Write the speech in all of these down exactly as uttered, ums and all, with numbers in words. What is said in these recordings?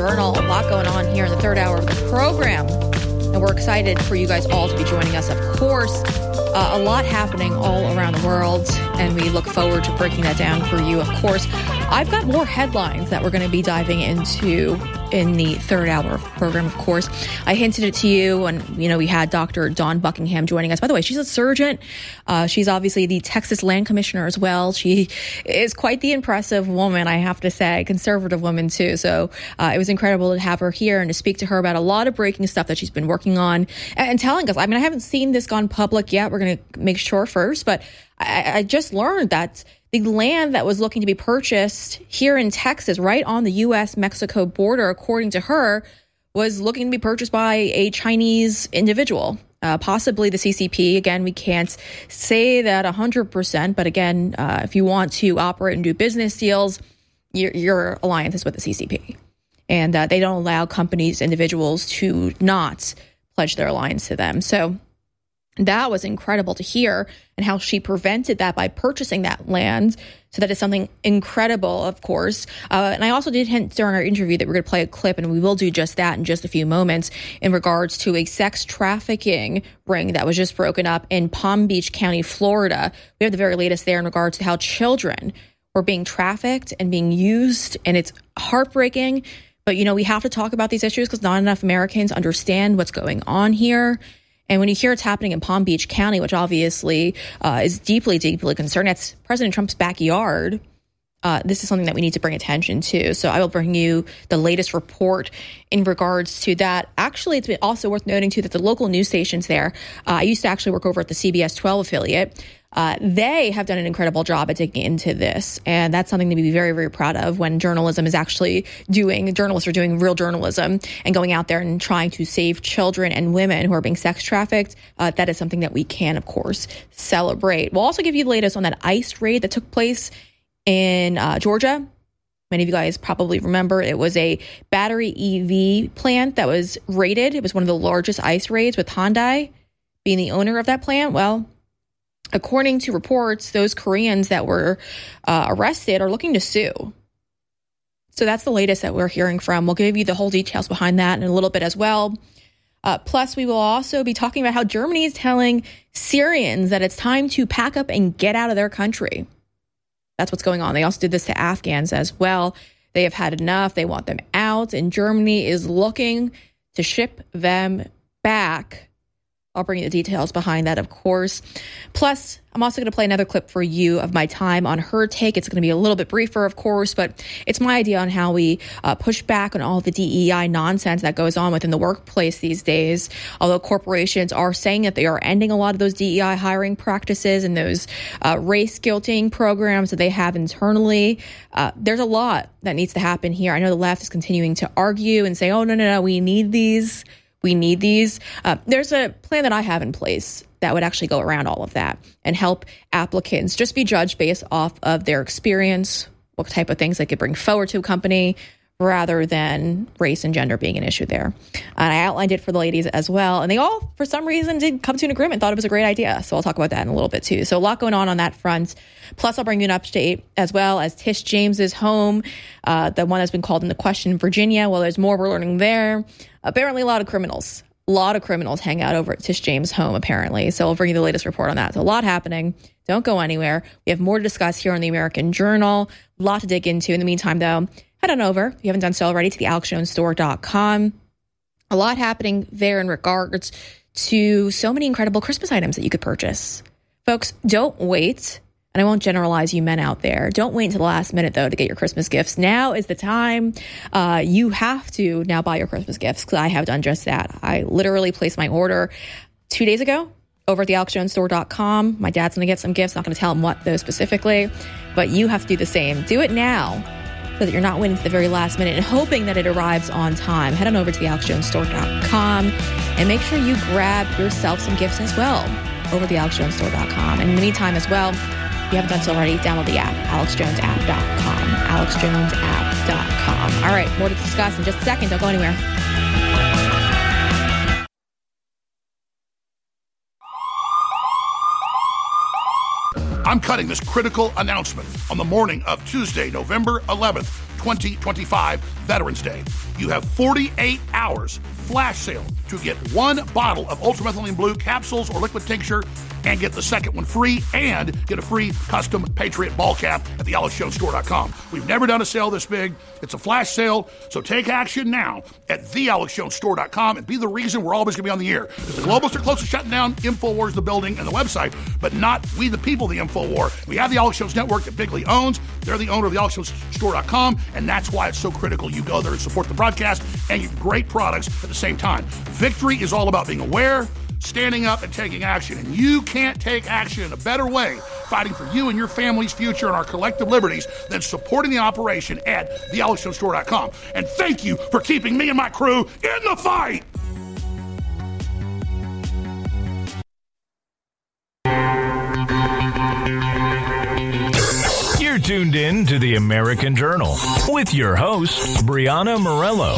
Journal. A lot going on here in the third hour of the program. And we're excited for you guys all to be joining us, of course. Uh, a lot happening all around the world, and we look forward to breaking that down for you, of course. I've got more headlines that we're going to be diving into in the third hour of the program, of course. I hinted it to you, and, you know, we had Doctor Dawn Buckingham joining us. By the way, she's a surgeon. Uh, she's obviously the Texas Land Commissioner as well. She is quite the impressive woman, I have to say, conservative woman, too. So uh, it was incredible to have her here and to speak to her about a lot of breaking stuff that she's been working on and, and telling us. I mean, I haven't seen this gone public yet. We're going to make sure first, but I, I just learned that the land that was looking to be purchased here in Texas, right on the U S Mexico border, according to her, was looking to be purchased by a Chinese individual, uh, possibly the C C P. Again, we can't say that one hundred percent, but again, uh, if you want to operate and do business deals, your, your alliance is with the C C P. And uh, they don't allow companies, individuals to not pledge their alliance to them. So that was incredible to hear, and how she prevented that by purchasing that land. So that is something incredible, of course. Uh, and I also did hint during our interview that we're going to play a clip, and we will do just that in just a few moments, in regards to a sex trafficking ring that was just broken up in Palm Beach County, Florida. We have the very latest there in regards to how children were being trafficked and being used, and it's heartbreaking. But, you know, we have to talk about these issues because not enough Americans understand what's going on here. And when you hear it's happening in Palm Beach County, which obviously uh, is deeply, deeply concerned, that's President Trump's backyard. Uh, this is something that we need to bring attention to. So I will bring you the latest report in regards to that. Actually, it's been also worth noting, too, that the local news stations there, uh, I used to actually work over at the C B S twelve affiliate. Uh, they have done an incredible job at digging into this. And that's something to be very, very proud of when journalism is actually doing, journalists are doing real journalism and going out there and trying to save children and women who are being sex trafficked. Uh, that is something that we can, of course, celebrate. We'll also give you the latest on that ICE raid that took place in uh, Georgia. Many of you guys probably remember it was a battery E V plant that was raided. It was one of the largest ICE raids, with Hyundai being the owner of that plant. Well, according to reports, those Koreans that were uh, arrested are looking to sue. So that's the latest that we're hearing from. We'll give you the whole details behind that in a little bit as well. Uh, plus, we will also be talking about how Germany is telling Syrians that it's time to pack up and get out of their country. That's what's going on. They also did this to Afghans as well. They have had enough. They want them out. And Germany is looking to ship them back. I'll bring you the details behind that, of course. Plus, I'm also going to play another clip for you of my time on Her Take. It's going to be a little bit briefer, of course, but it's my idea on how we uh, push back on all the D E I nonsense that goes on within the workplace these days. Although corporations are saying that they are ending a lot of those D E I hiring practices and those uh, race guilting programs that they have internally, uh, there's a lot that needs to happen here. I know the left is continuing to argue and say, oh, no, no, no, we need these. We need these. Uh, there's a plan that I have in place that would actually go around all of that and help applicants just be judged based off of their experience, what type of things they could bring forward to a company, rather than race and gender being an issue there. And I outlined it for the ladies as well. And they all, for some reason, did come to an agreement, thought it was a great idea. So I'll talk about that in a little bit, too. So a lot going on on that front. Plus, I'll bring you an update as well as Tish James's home, uh, the one that's been called into question in Virginia. Well, there's more we're learning there. Apparently, a lot of criminals, a lot of criminals hang out over at Tish James' home, apparently. So I'll bring you the latest report on that. So a lot happening. Don't go anywhere. We have more to discuss here on the American Journal. A lot to dig into. In the meantime, though, head on over, if you haven't done so already, to the alex jones store dot com. A lot happening there in regards to so many incredible Christmas items that you could purchase. Folks, don't wait. And I won't generalize you men out there. Don't wait until the last minute, though, to get your Christmas gifts. Now is the time. Uh, you have to now buy your Christmas gifts, because I have done just that. I literally placed my order two days ago over at the alex jones store dot com. My dad's going to get some gifts. Not going to tell him what, though, specifically. But you have to do the same. Do it now, so that you're not waiting to the very last minute and hoping that it arrives on time. Head on over to the alex jones store dot com and make sure you grab yourself some gifts as well over at the alex jones store dot com. And in the meantime as well, if you haven't done so already, download the app, alex jones app dot com, alex jones app dot com. All right, more to discuss in just a second. Don't go anywhere. I'm cutting this critical announcement on the morning of Tuesday, November eleventh, twenty twenty-five Veterans Day. You have forty-eight hours flash sale to get one bottle of ultramethylene blue capsules or liquid tincture and get the second one free and get a free custom Patriot ball cap at the alex jones store dot com. We've never done a sale this big. It's a flash sale, so take action now at the alex jones store dot com and be the reason we're always going to be on the air. Because the globalists are close to shutting down InfoWars, the building, and the website, but not we the people, the InfoWar. We have the Alex Jones Network that Bigley owns. They're the owner of the alex jones store dot com, and that's why it's so critical you go there and support the broadcast and get great products at the same time. Victory is all about being aware, standing up, and taking action. And you can't take action in a better way fighting for you and your family's future and our collective liberties than supporting the operation at the alex jones store dot com. And thank you for keeping me and my crew in the fight. You're tuned in to the American Journal with your host, Brianna Morello.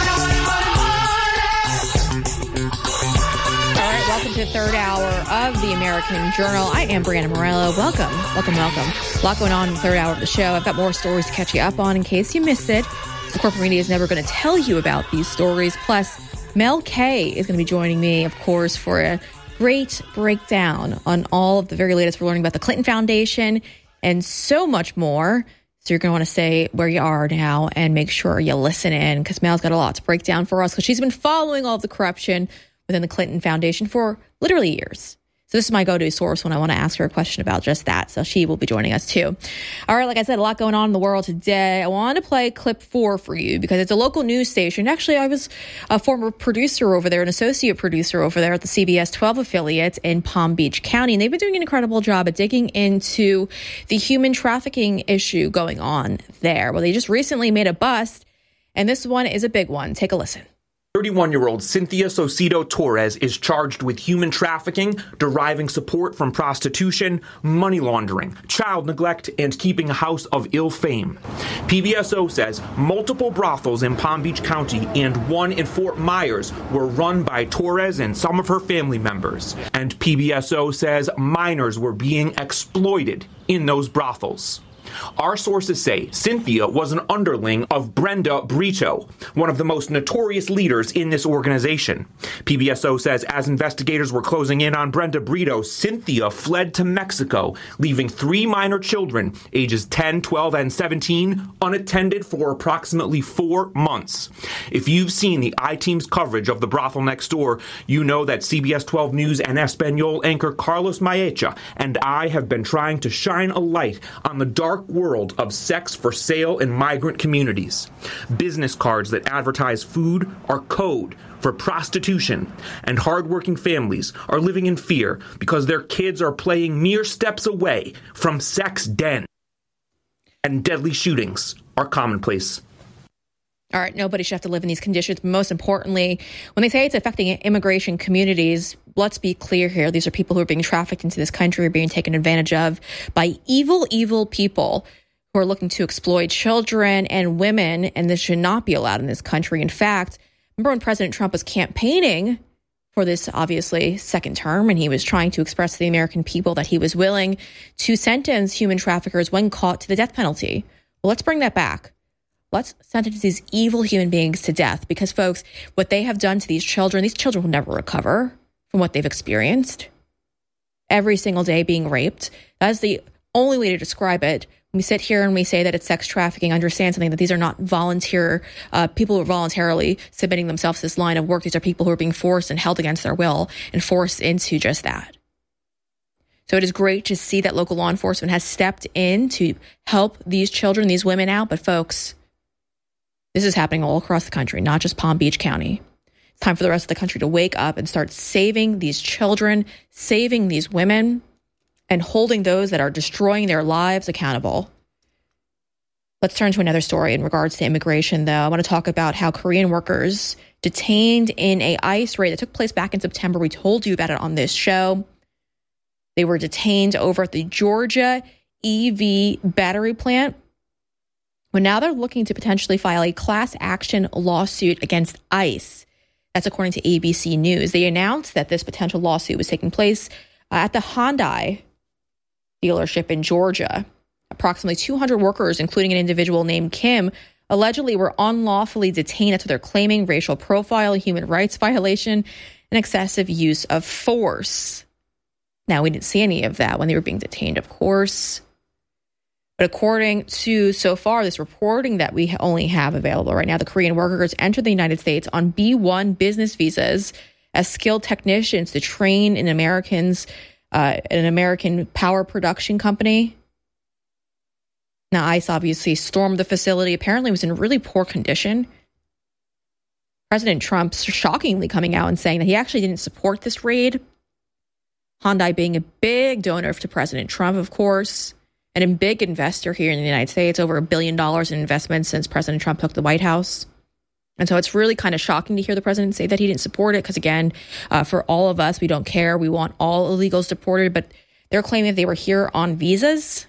Welcome to the third hour of the American Journal. I am Brianna Morello. Welcome, welcome, welcome. A lot going on in the third hour of the show. I've got more stories to catch you up on in case you missed it. The corporate media is never going to tell you about these stories. Plus, Mel K is going to be joining me, of course, for a great breakdown on all of the very latest we're learning about the Clinton Foundation and so much more. So you're going to want to stay where you are now and make sure you listen in because Mel's got a lot to break down for us because she's been following all of the corruption within the Clinton Foundation for literally years. So this is my go-to source when I want to ask her a question about just that. So she will be joining us too. All right, like I said, a lot going on in the world today. I want to play clip four for you because it's a local news station. Actually, I was a former producer over there, an associate producer over there at the C B S twelve affiliate in Palm Beach County. And they've been doing an incredible job at digging into the human trafficking issue going on there. Well, they just recently made a bust, and this one is a big one. Take a listen. thirty-one-year-old Cynthia Saucedo Torres is charged with human trafficking, deriving support from prostitution, money laundering, child neglect, and keeping a house of ill fame. P B S O says multiple brothels in Palm Beach County and one in Fort Myers were run by Torres and some of her family members. And P B S O says minors were being exploited in those brothels. Our sources say Cynthia was an underling of Brenda Brito, one of the most notorious leaders in this organization. P B S O says as investigators were closing in on Brenda Brito, Cynthia fled to Mexico, leaving three minor children, ages ten, twelve, and seventeen, unattended for approximately four months. If you've seen the I-Team's coverage of the brothel next door, you know that C B S twelve News and Espanol anchor Carlos Maecha and I have been trying to shine a light on the dark world of sex for sale in migrant communities. Business cards that advertise food are code for prostitution, and hardworking families are living in fear because their kids are playing mere steps away from sex den, and deadly shootings are commonplace. All right, nobody should have to live in these conditions. But most importantly, when they say it's affecting immigration communities, let's be clear here. These are people who are being trafficked into this country, are being taken advantage of by evil, evil people who are looking to exploit children and women, and this should not be allowed in this country. In fact, remember when President Trump was campaigning for this, obviously, second term, and he was trying to express to the American people that he was willing to sentence human traffickers when caught to the death penalty. Well, let's bring that back. Let's sentence these evil human beings to death because, folks, what they have done to these children, these children will never recover from what they've experienced. Every single day being raped. That is the only way to describe it. When we sit here and we say that it's sex trafficking, understand something, that these are not volunteer, uh, people who are voluntarily submitting themselves to this line of work. These are people who are being forced and held against their will and forced into just that. So it is great to see that local law enforcement has stepped in to help these children, these women out. But folks, this is happening all across the country, not just Palm Beach County. It's time for the rest of the country to wake up and start saving these children, saving these women, and holding those that are destroying their lives accountable. Let's turn to another story in regards to immigration, though. I want to talk about how Korean workers detained in a ICE raid that took place back in September. We told you about it on this show. They were detained over at the Georgia E V battery plant. Well, now they're looking to potentially file a class action lawsuit against ICE. That's according to A B C News. They announced that this potential lawsuit was taking place uh, at the Hyundai dealership in Georgia. Approximately two hundred workers, including an individual named Kim, allegedly were unlawfully detained. That's what they're claiming: racial profile, human rights violation, and excessive use of force. Now, we didn't see any of that when they were being detained, of course. But according to, so far, this reporting that we only have available right now, the Korean workers entered the United States on B one business visas as skilled technicians to train in Americans, uh, an American power production company. Now, ICE obviously stormed the facility. Apparently, it was in really poor condition. President Trump shockingly coming out and saying that he actually didn't support this raid. Hyundai being a big donor to President Trump, of course, and a big investor here in the United States, over a billion dollars in investments since President Trump took the White House. And so it's really kind of shocking to hear the president say that he didn't support it because, again, uh, for all of us, we don't care. We want all illegals deported, but they're claiming that they were here on visas.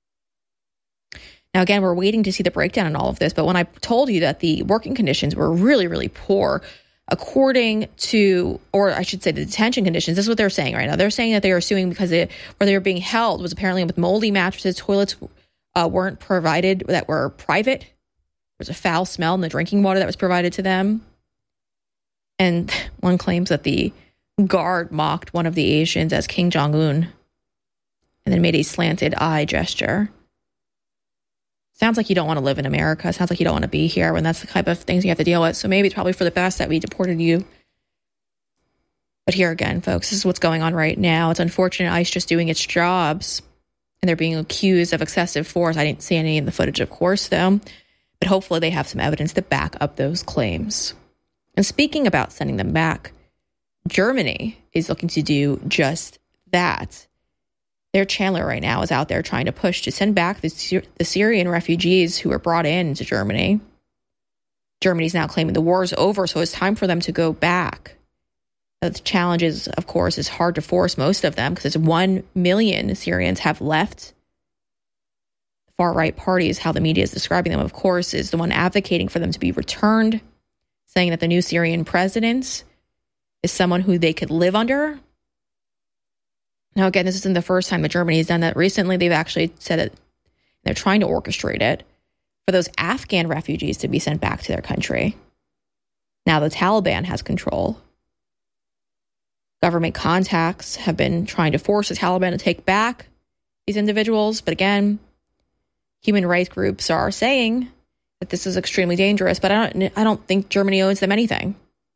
Now, again, we're waiting to see the breakdown in all of this, but when I told you that the working conditions were really, really poor, according to, or I should say the detention conditions, this is what they're saying right now. They're saying that they are suing because they, where they were being held was apparently with moldy mattresses, toilets uh, weren't provided that were private. There was a foul smell in the drinking water that was provided to them. And one claims that the guard mocked one of the Asians as Kim Jong-un and then made a slanted eye gesture. Sounds like you don't want to live in America. Sounds like you don't want to be here when that's the type of things you have to deal with. So maybe it's probably for the best that we deported you. But here again, folks, this is what's going on right now. It's unfortunate ICE just doing its jobs, and they're being accused of excessive force. I didn't see any in the footage, of course, though. But hopefully they have some evidence to back up those claims. And speaking about sending them back, Germany is looking to do just that. Their chancellor right now is out there trying to push to send back the, Sy- the Syrian refugees who were brought into Germany. Germany's now claiming the war is over, so it's time for them to go back. The challenge is, of course, is hard to force most of them because one million Syrians have left. The far-right party is how the media is describing them, of course, is the one advocating for them to be returned, saying that the new Syrian president is someone who they could live under. Now, again, this isn't the first time that Germany has done that. Recently, they've actually said that they're trying to orchestrate it for those Afghan refugees to be sent back to their country. Now the Taliban has control. Government contacts have been trying to force the Taliban to take back these individuals. But again, human rights groups are saying that this is extremely dangerous. But I don't, I don't think Germany owes them anything.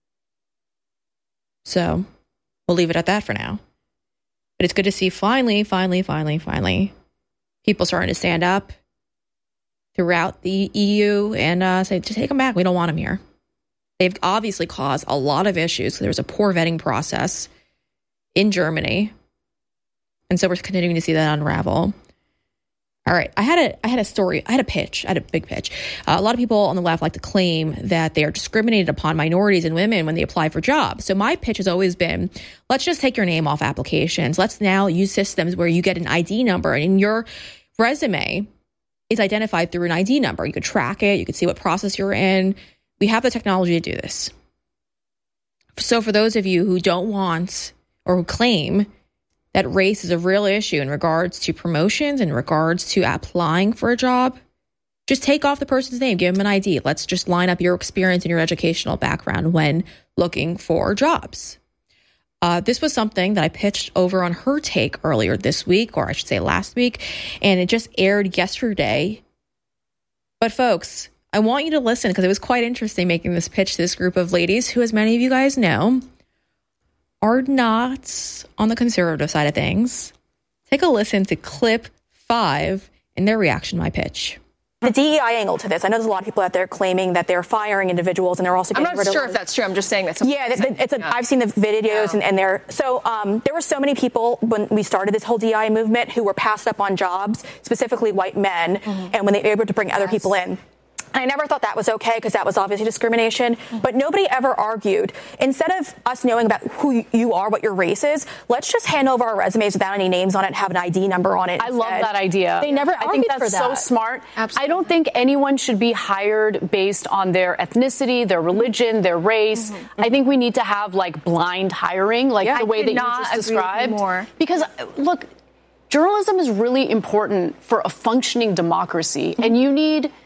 So we'll leave it at that for now. But it's good to see finally, finally, finally, finally, people starting to stand up throughout the E U and uh, say, to take them back. We don't want them here. They've obviously caused a lot of issues. There was a poor vetting process in Germany. And so we're continuing to see that unravel. All right. I had a I had a story. I had a pitch. I had a big pitch. Uh, a lot of people on the left like to claim that they are discriminated upon minorities and women when they apply for jobs. So my pitch has always been, let's just take your name off applications. Let's now use systems where you get an I D number and your resume is identified through an I D number. You could track it. You could see what process you're in. We have the technology to do this. So for those of you who don't want or who claim that race is a real issue in regards to promotions, in regards to applying for a job, just take off the person's name, give them an I D. Let's just line up your experience and your educational background when looking for jobs. Uh, this was something that I pitched over on Her Take earlier this week, or I should say last week, and it just aired yesterday. But folks, I want you to listen because it was quite interesting making this pitch to this group of ladies who, as many of you guys know, are not on the conservative side of things. Take a listen to clip five and their reaction to my pitch. The D E I angle to this. I know there's a lot of people out there claiming that they're firing individuals and they're also getting I'm rid not of sure if that's true. I'm just saying that. Yeah, it's, it's a, yeah. I've seen the videos yeah. and, and they're so um, there were so many people when we started this whole D E I movement who were passed up on jobs, specifically white men, mm-hmm. and when they were able to bring yes. other people in. I never thought that was okay because that was obviously discrimination, mm-hmm. but nobody ever argued. Instead of us knowing about who you are, what your race is, let's just hand over our resumes without any names on it and have an I D number on it. I instead. love that idea. They never I argued think that's for that. so smart. Absolutely. I don't think anyone should be hired based on their ethnicity, their religion, their race. Mm-hmm. I think we need to have like blind hiring, like yeah, the way that you just described. More. Because look, journalism is really important for a functioning democracy, mm-hmm. and you need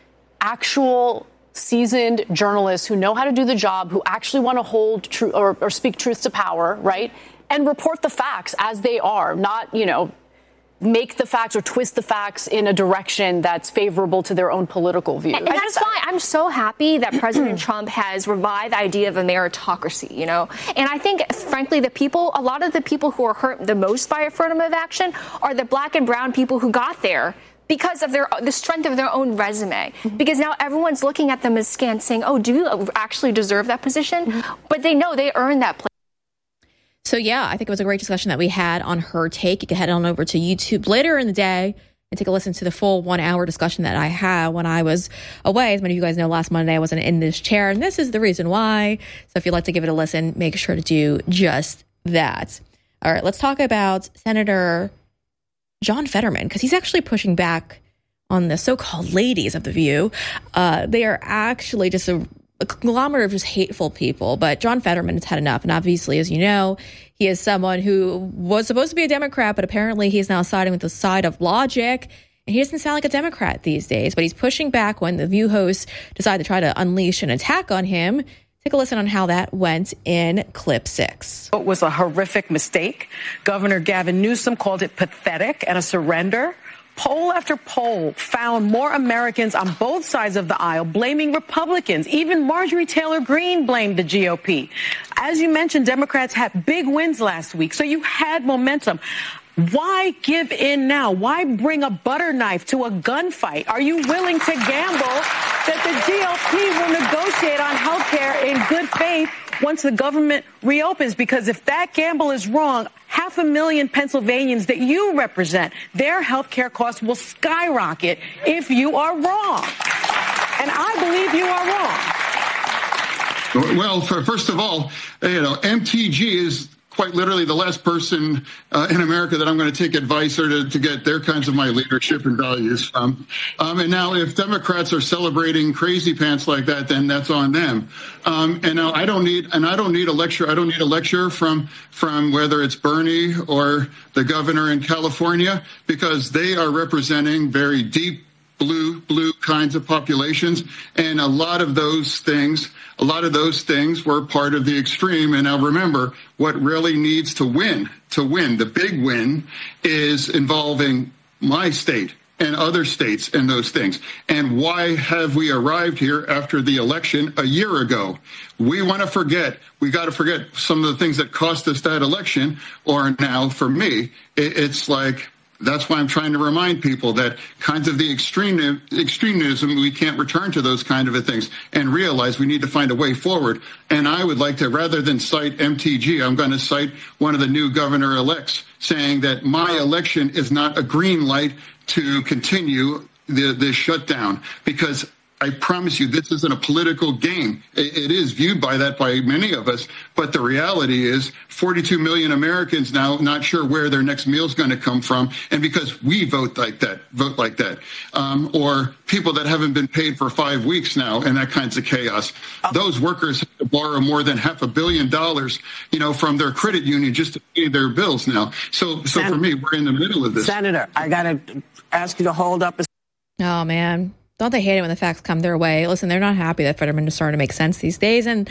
actual seasoned journalists who know how to do the job, who actually want to hold true or, or speak truth to power, right? And report the facts as they are, not, you know, make the facts or twist the facts in a direction that's favorable to their own political view. And, and that's why I'm so happy that President Trump has revived the idea of a meritocracy, you know. And I think, frankly, the people, a lot of the people who are hurt the most by affirmative action are the black and brown people who got there because of their the strength of their own resume. Mm-hmm. Because now everyone's looking at them as scant, saying, oh, do you actually deserve that position? Mm-hmm. But they know they earned that place. So, yeah, I think it was a great discussion that we had on her take. You can head on over to YouTube later in the day and take a listen to the full one-hour discussion that I had when I was away. As many of you guys know, last Monday I wasn't in this chair, and this is the reason why. So if you'd like to give it a listen, make sure to do just that. All right, let's talk about Senator John Fetterman, because he's actually pushing back on the so-called ladies of The View. Uh, they are actually just a a conglomerate of just hateful people, but John Fetterman has had enough. And obviously, as you know, he is someone who was supposed to be a Democrat, but apparently he's now siding with the side of logic. And he doesn't sound like a Democrat these days, but he's pushing back when the View hosts decide to try to unleash an attack on him. Take a listen on how that went in clip six. It was a horrific mistake. Governor Gavin Newsom called it pathetic and a surrender. Poll after poll found more Americans on both sides of the aisle blaming Republicans. Even Marjorie Taylor Greene blamed the G O P. As you mentioned, Democrats had big wins last week, so you had momentum. Why give in now? Why bring a butter knife to a gunfight? Are you willing to gamble that the G O P will negotiate on health care in good faith once the government reopens? Because if that gamble is wrong, half a million Pennsylvanians that you represent, their health care costs will skyrocket if you are wrong. And I believe you are wrong. Well, for, first of all, you know, M T G is quite literally the last person uh, in America that I'm going to take advice or to, to get their kinds of my leadership and values from. Um, and now if Democrats are celebrating crazy pants like that, then that's on them. Um, and now I don't need, and I don't need a lecture. I don't need a lecture from, from whether it's Bernie or the governor in California, because they are representing very deep blue, blue kinds of populations. And a lot of those things, a lot of those things were part of the extreme. And now remember, what really needs to win, to win, the big win is involving my state and other states and those things. And why have we arrived here after the election a year ago? We want to forget, we got to forget some of the things that cost us that election. Or now for me, it, it's like, that's why I'm trying to remind people that kinds of the extreme extremism, we can't return to those kind of things and realize we need to find a way forward. And I would like to, rather than cite M T G, I'm going to cite one of the new governor-elects saying that my election is not a green light to continue the, the shutdown, because I promise you, this isn't a political game. It is viewed by that by many of us, but the reality is forty-two million Americans now not sure where their next meal is going to come from, and because we vote like that, vote like that, um, or people that haven't been paid for five weeks now, and that kinds of chaos. Those workers have to borrow more than half a billion dollars, you know, from their credit union just to pay their bills now. So, so Sen- for me, we're in the middle of this. Senator, I got to ask you to hold up. A- oh, man. Don't they hate it when the facts come their way? Listen, they're not happy that Fetterman is starting to make sense these days. And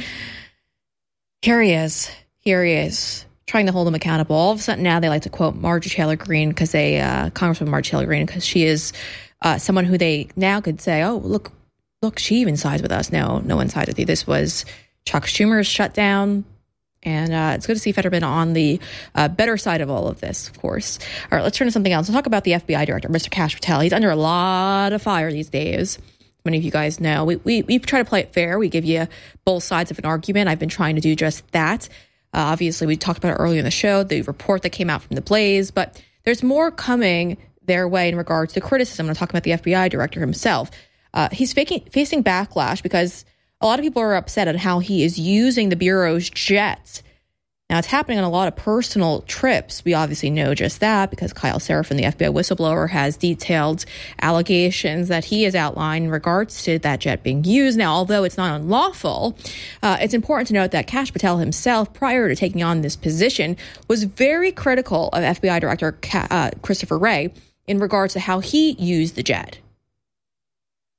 here he is. Here he is, trying to hold them accountable. All of a sudden now they like to quote Marjorie Taylor Greene, because they, uh, Congresswoman Marjorie Taylor Greene, because she is uh, someone who they now could say, oh, look, look, she even sides with us. No, no one sides with you. This was Chuck Schumer's shutdown. And uh, it's good to see Fetterman on the uh, better side of all of this, of course. All right, let's turn to something else. Let's talk about the F B I director, Mister Kash Patel. He's under a lot of fire these days. Many of you guys know. We, we, we try to play it fair. We give you both sides of an argument. I've been trying to do just that. Uh, obviously, we talked about it earlier in the show, the report that came out from the Blaze. But there's more coming their way in regards to criticism. I'm talking about the F B I director himself. Uh, he's faking, facing backlash because a lot of people are upset at how he is using the Bureau's jets. Now, it's happening on a lot of personal trips. We obviously know just that because Kyle Seraphin, the F B I whistleblower, has detailed allegations that he has outlined in regards to that jet being used. Now, although it's not unlawful, uh, it's important to note that Kash Patel himself, prior to taking on this position, was very critical of F B I Director uh, Christopher Wray in regards to how he used the jet.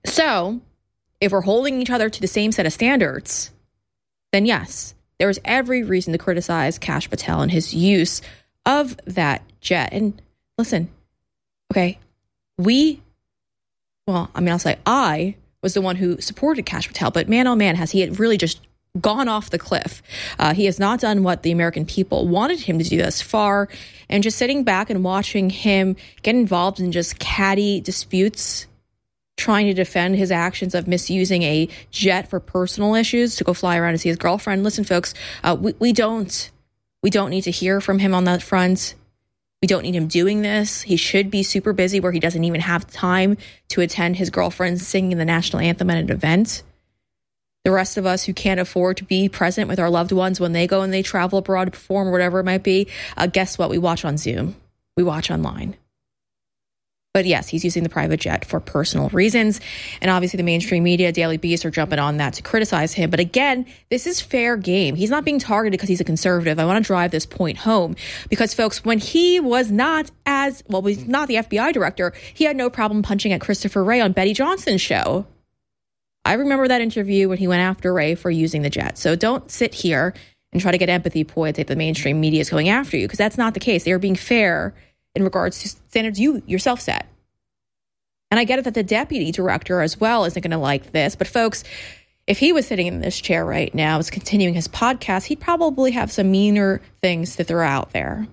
So if we're holding each other to the same set of standards, then yes, there is every reason to criticize Kash Patel and his use of that jet. And listen, okay, we, well, I mean, I'll say I was the one who supported Kash Patel, but man, oh man, has he really just gone off the cliff. Uh, he has not done what the American people wanted him to do thus far. And just sitting back and watching him get involved in just catty disputes, trying to defend his actions of misusing a jet for personal issues to go fly around and see his girlfriend. Listen, folks, uh, we, we don't we don't need to hear from him on that front. We don't need him doing this. He should be super busy where he doesn't even have time to attend his girlfriend singing the national anthem at an event. The rest of us who can't afford to be present with our loved ones when they go and they travel abroad to perform or whatever it might be, uh, guess what? We watch on Zoom. We watch online. But yes, he's using the private jet for personal reasons. And obviously the mainstream media, Daily Beast, are jumping on that to criticize him. But again, this is fair game. He's not being targeted because he's a conservative. I want to drive this point home because, folks, when he was not as, well, he's not the F B I director, he had no problem punching at Christopher Wray on Betty Johnson's show. I remember that interview when he went after Wray for using the jet. So don't sit here and try to get empathy points that the mainstream media is going after you, because that's not the case. They are being fair in regards to standards you yourself set. And I get it that the deputy director as well isn't going to like this. But folks, if he was sitting in this chair right now, was continuing his podcast, he'd probably have some meaner things to throw out there.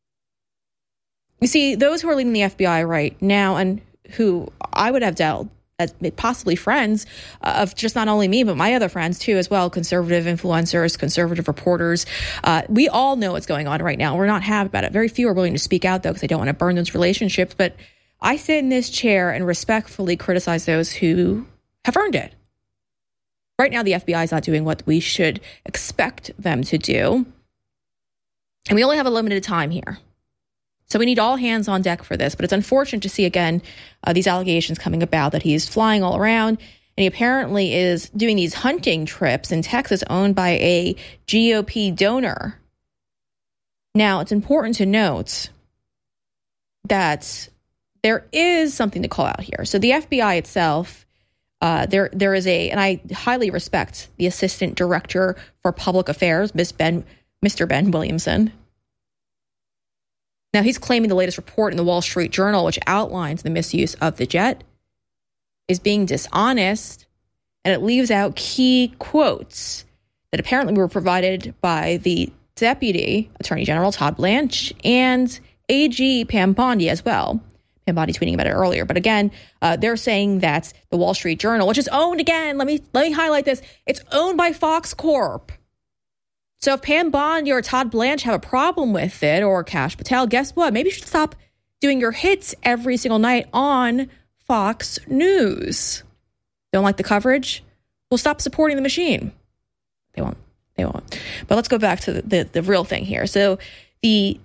You see, those who are leading the F B I right now and who I would have dealt as possibly friends of just not only me, but my other friends too as well, conservative influencers, conservative reporters. Uh, we all know what's going on right now. We're not happy about it. Very few are willing to speak out, though, because they don't want to burn those relationships. But I sit in this chair and respectfully criticize those who have earned it. Right now, the F B I is not doing what we should expect them to do. And we only have a limited time here. So we need all hands on deck for this. But it's unfortunate to see, again, uh, these allegations coming about that he's flying all around. And he apparently is doing these hunting trips in Texas owned by a G O P donor. Now, it's important to note that there is something to call out here. So the F B I itself, uh, there there is a, and I highly respect the Assistant Director for Public Affairs, Miss Ben, Mister Ben Williamson. Now, he's claiming the latest report in the Wall Street Journal, which outlines the misuse of the jet, is being dishonest, and it leaves out key quotes that apparently were provided by the Deputy Attorney General Todd Blanche and A G Pam Bondi as well. Pam Bondi tweeting about it earlier. But again, uh, they're saying that the Wall Street Journal, which is owned, again, let me let me highlight this, it's owned by Fox Corp. So if Pam Bondi or Todd Blanche have a problem with it, or Kash Patel, guess what? Maybe you should stop doing your hits every single night on Fox News. Don't like the coverage? Well, stop supporting the machine. They won't. They won't. But let's go back to the, the, the real thing here. So the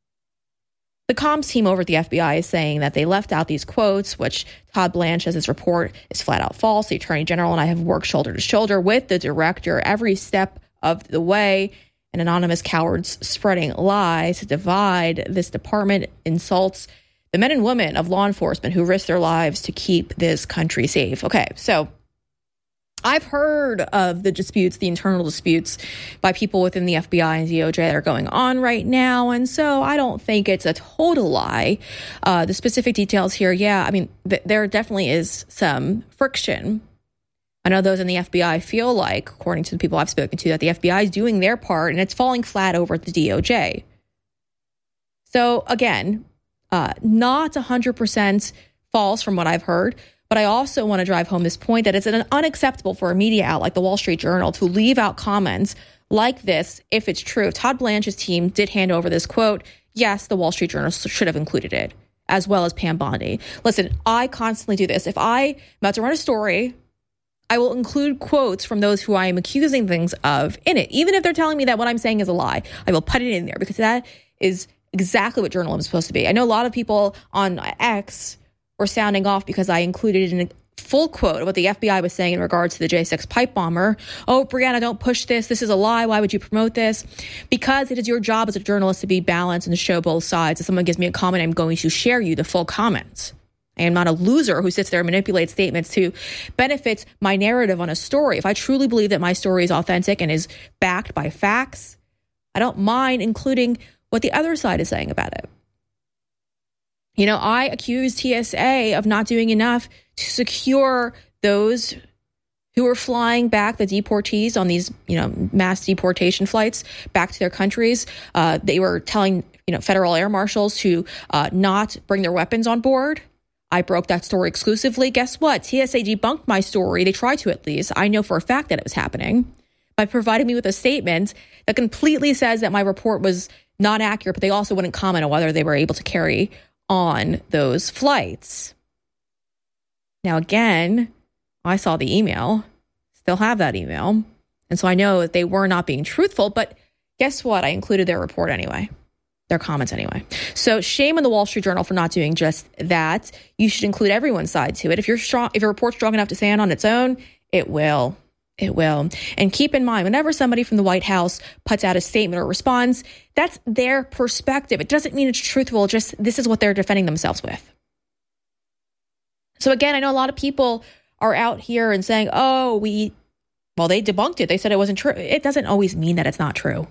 the comms team over at the F B I is saying that they left out these quotes, which Todd Blanche says his report is flat out false. The Attorney General and I have worked shoulder to shoulder with the director every step of the way, and anonymous cowards spreading lies to divide this department insults the men and women of law enforcement who risk their lives to keep this country safe. Okay, so I've heard of the disputes, the internal disputes by people within the F B I and D O J that are going on right now, and so I don't think it's a total lie. Uh, the specific details here, yeah, I mean, th- there definitely is some friction. I know those in the F B I feel like, according to the people I've spoken to, that the F B I is doing their part and it's falling flat over at the D O J. So again, uh, not one hundred percent false from what I've heard, but I also want to drive home this point that it's an unacceptable for a media outlet like the Wall Street Journal to leave out comments like this if it's true. If Todd Blanche's team did hand over this quote, yes, the Wall Street Journal should have included it, as well as Pam Bondi. Listen, I constantly do this. If I'm about to run a story, I will include quotes from those who I am accusing things of in it. Even if they're telling me that what I'm saying is a lie, I will put it in there because that is exactly what journalism is supposed to be. I know a lot of people on X were sounding off because I included in a full quote of what the F B I was saying in regards to the J six pipe bomber. Oh, Brianna, don't push this. This is a lie. Why would you promote this? Because it is your job as a journalist to be balanced and to show both sides. If someone gives me a comment, I'm going to share you the full comment. I am not a loser who sits there and manipulates statements to benefit my narrative on a story. If I truly believe that my story is authentic and is backed by facts, I don't mind including what the other side is saying about it. You know, I accuse T S A of not doing enough to secure those who are flying back, the deportees on these, you know, mass deportation flights back to their countries. Uh, they were telling, you know, federal air marshals to uh, not bring their weapons on board. I broke that story exclusively. Guess what? T S A debunked my story. They tried to, at least. I know for a fact that it was happening by providing me with a statement that completely says that my report was not accurate, but they also wouldn't comment on whether they were able to carry on those flights. Now, again, I saw the email, still have that email. And so I know that they were not being truthful, but guess what? I included their report anyway, their comments anyway. So shame on the Wall Street Journal for not doing just that. You should include everyone's side to it. If you're strong, if your report's strong enough to stand on its own, it will. It will. And keep in mind, whenever somebody from the White House puts out a statement or responds, that's their perspective. It doesn't mean it's truthful. Just this is what they're defending themselves with. So again, I know a lot of people are out here and saying, oh, we, well, they debunked it. They said it wasn't true. It doesn't always mean that it's not true.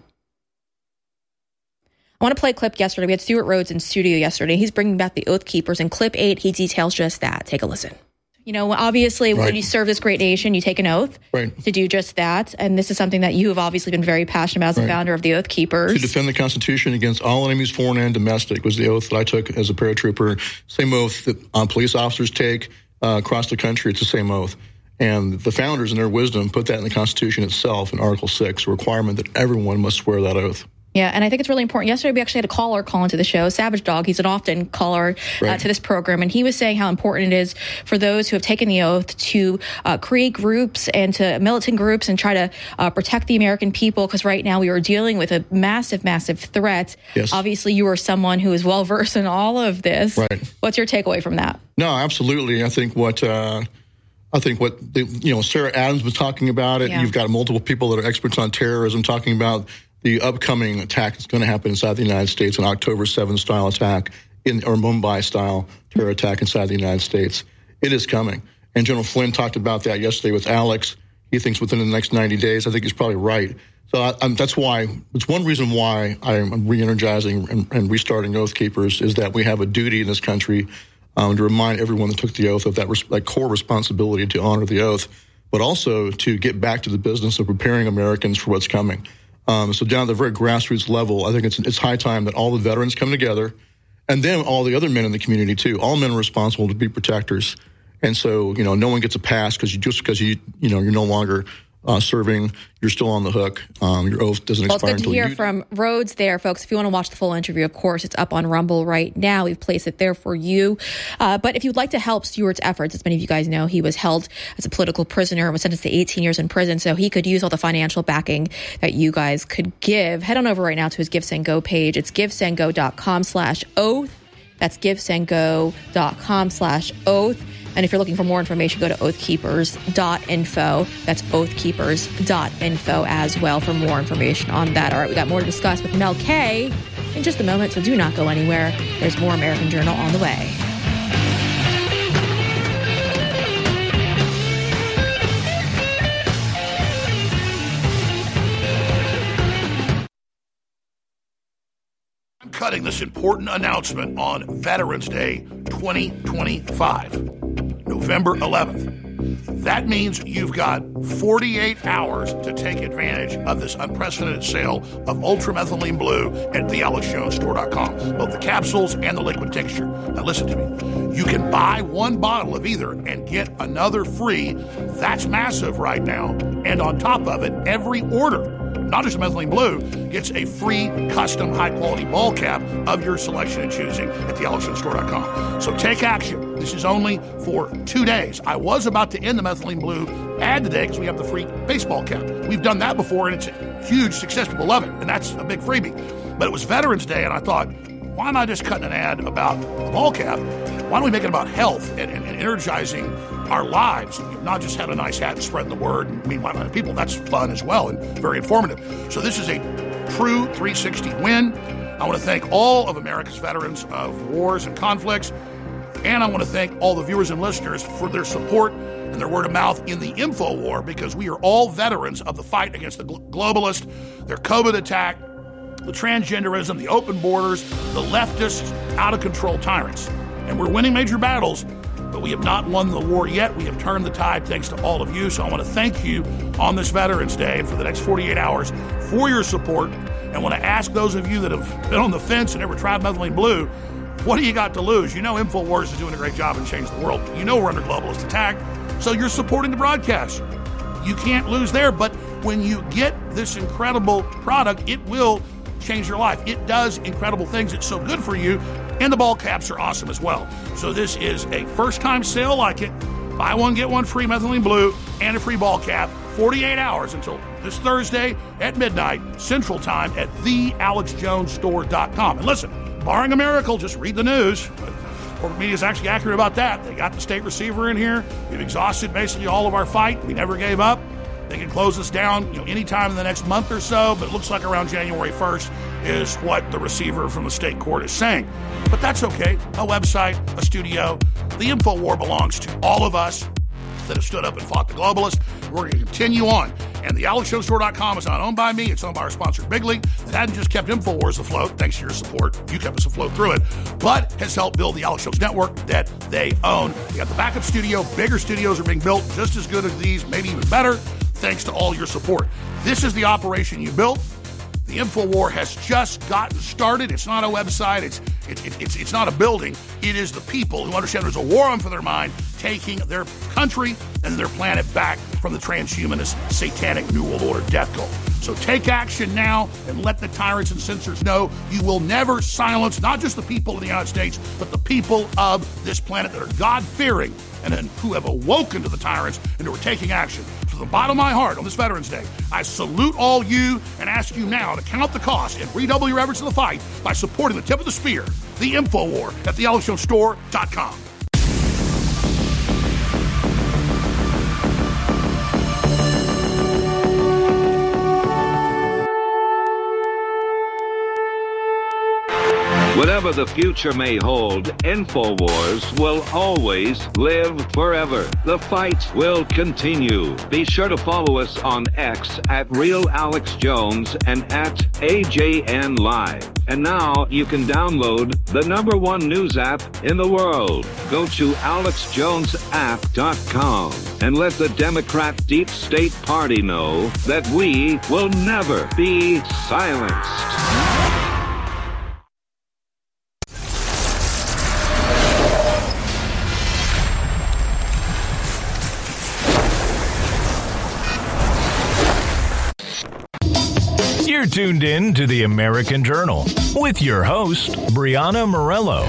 I want to play a clip yesterday. We had Stuart Rhodes in studio yesterday. He's bringing back the Oath Keepers. In clip eight, he details just that. Take a listen. You know, obviously, right. When you serve this great nation, you take an oath right. to do just that. And this is something that you have obviously been very passionate about as right. the founder of the Oath Keepers. To defend the Constitution against all enemies, foreign and domestic, was the oath that I took as a paratrooper. Same oath that um, police officers take uh, across the country. It's the same oath. And the founders, in their wisdom, put that in the Constitution itself in Article six, a requirement that everyone must swear that oath. Yeah, and I think it's really important. Yesterday, we actually had a caller call into the show, Savage Dog. He's an often caller right. uh, to this program, and he was saying how important it is for those who have taken the oath to uh, create groups and to militant groups and try to uh, protect the American people, because right now we are dealing with a massive, massive threat. Yes. Obviously, you are someone who is well-versed in all of this. Right. What's your takeaway from that? No, absolutely. I think what... Uh I think what, the, you know, Sarah Adams was talking about it. Yeah. You've got multiple people that are experts on terrorism talking about the upcoming attack that's going to happen inside the United States, an October seventh style attack in or Mumbai style terror attack inside the United States. It is coming. And General Flynn talked about that yesterday with Alex. He thinks within the next ninety days. I think he's probably right. So I, I'm, that's why, it's one reason why I'm re-energizing and, and restarting Oath Keepers is that we have a duty in this country Um, to remind everyone that took the oath of that, res- that core responsibility to honor the oath, but also to get back to the business of preparing Americans for what's coming. Um, so down at the very grassroots level, I think it's it's high time that all the veterans come together, and then all the other men in the community too. All men are responsible to be protectors, and so you know no one gets a pass because you just because you you know you're no longer Uh, serving, you're still on the hook. Um, your oath doesn't well, expire until you. Well, it's good to hear from Rhodes there, folks. If you want to watch the full interview, of course, it's up on Rumble right now. We've placed it there for you. Uh, but if you'd like to help Stuart's efforts, as many of you guys know, he was held as a political prisoner and was sentenced to eighteen years in prison. So he could use all the financial backing that you guys could give. Head on over right now to his GiveSendGo page. It's givesendgo.com slash oath. That's givesendgo.com slash oath. And if you're looking for more information, go to oath keepers dot info. That's oath keepers dot info as well for more information on that. All right, we got more to discuss with Mel K in just a moment, so do not go anywhere. There's more American Journal on the way. I'm cutting this important announcement on Veterans Day twenty twenty-five. November eleventh. That means you've got forty-eight hours to take advantage of this unprecedented sale of ultramethylene blue at the alex jones store dot com, both the capsules and the liquid tincture. Now listen to me. You can buy one bottle of either and get another free. That's massive right now. And on top of it, every order, not just methylene blue, gets a free custom high-quality ball cap of your selection and choosing at the alex jones store dot com. So take action. This is only for two days. I was about to end the methylene blue ad today because we have the free baseball cap. We've done that before, and it's a huge success. People love it, and that's a big freebie. But it was Veterans Day, and I thought, why am I just cutting an ad about the ball cap? Why don't we make it about health and, and, and energizing our lives, not just have a nice hat and spreading the word and meet other people? That's fun as well and very informative. So this is a true three sixty win. I want to thank all of America's veterans of wars and conflicts. And I want to thank all the viewers and listeners for their support and their word of mouth in the info war, because we are all veterans of the fight against the gl- globalists, their COVID attack, the transgenderism, the open borders, the leftist, out-of-control tyrants. And we're winning major battles, but we have not won the war yet. We have turned the tide thanks to all of you. So I want to thank you on this Veterans Day and for the next forty-eight hours for your support. And I want to ask those of you that have been on the fence and never tried methylene blue, what do you got to lose? You know InfoWars is doing a great job and changing the world. You know we're under globalist attack, so you're supporting the broadcast. You can't lose there, but when you get this incredible product, it will change your life. It does incredible things. It's so good for you, and the ball caps are awesome as well. So this is a first-time sale like it. Buy one, get one free methylene blue and a free ball cap. forty-eight hours until this Thursday at midnight Central Time at the alex jones store dot com. And listen, barring a miracle, just read the news. Corporate media is actually accurate about that. They got the state receiver in here. We've exhausted basically all of our fight. We never gave up. They can close us down, you know, anytime in the next month or so, but it looks like around January first is what the receiver from the state court is saying. But that's okay. A website, a studio. The info war belongs to all of us that have stood up and fought the globalists. We're going to continue on. And the alex jones store dot com is not owned by me. It's owned by our sponsor, Big League, that hadn't just kept InfoWars afloat, thanks to your support. You kept us afloat through it, but has helped build the Alex Jones Network that they own. We got the backup studio. Bigger studios are being built just as good as these, maybe even better, thanks to all your support. This is the operation you built. The InfoWar has just gotten started. It's not a website. It's it, it, it's it's not a building. It is the people who understand there's a war on for their mind, taking their country and their planet back from the transhumanist, satanic New World Order death cult. So take action now and let the tyrants and censors know you will never silence not just the people of the United States, but the people of this planet that are God-fearing and who have awoken to the tyrants and who are taking action. From the bottom of my heart on this Veterans Day, I salute all you and ask you now to count the cost and redouble your efforts in the fight by supporting the tip of the spear, the InfoWar, at the alex jones store dot com. Whatever the future may hold, InfoWars will always live forever. The fight will continue. Be sure to follow us on X at Real Alex Jones and at A J N Live. And now you can download the number one news app in the world. Go to alex jones app dot com and let the Democrat Deep State Party know that we will never be silenced. You're tuned in to the American Journal with your host, Brianna Morello.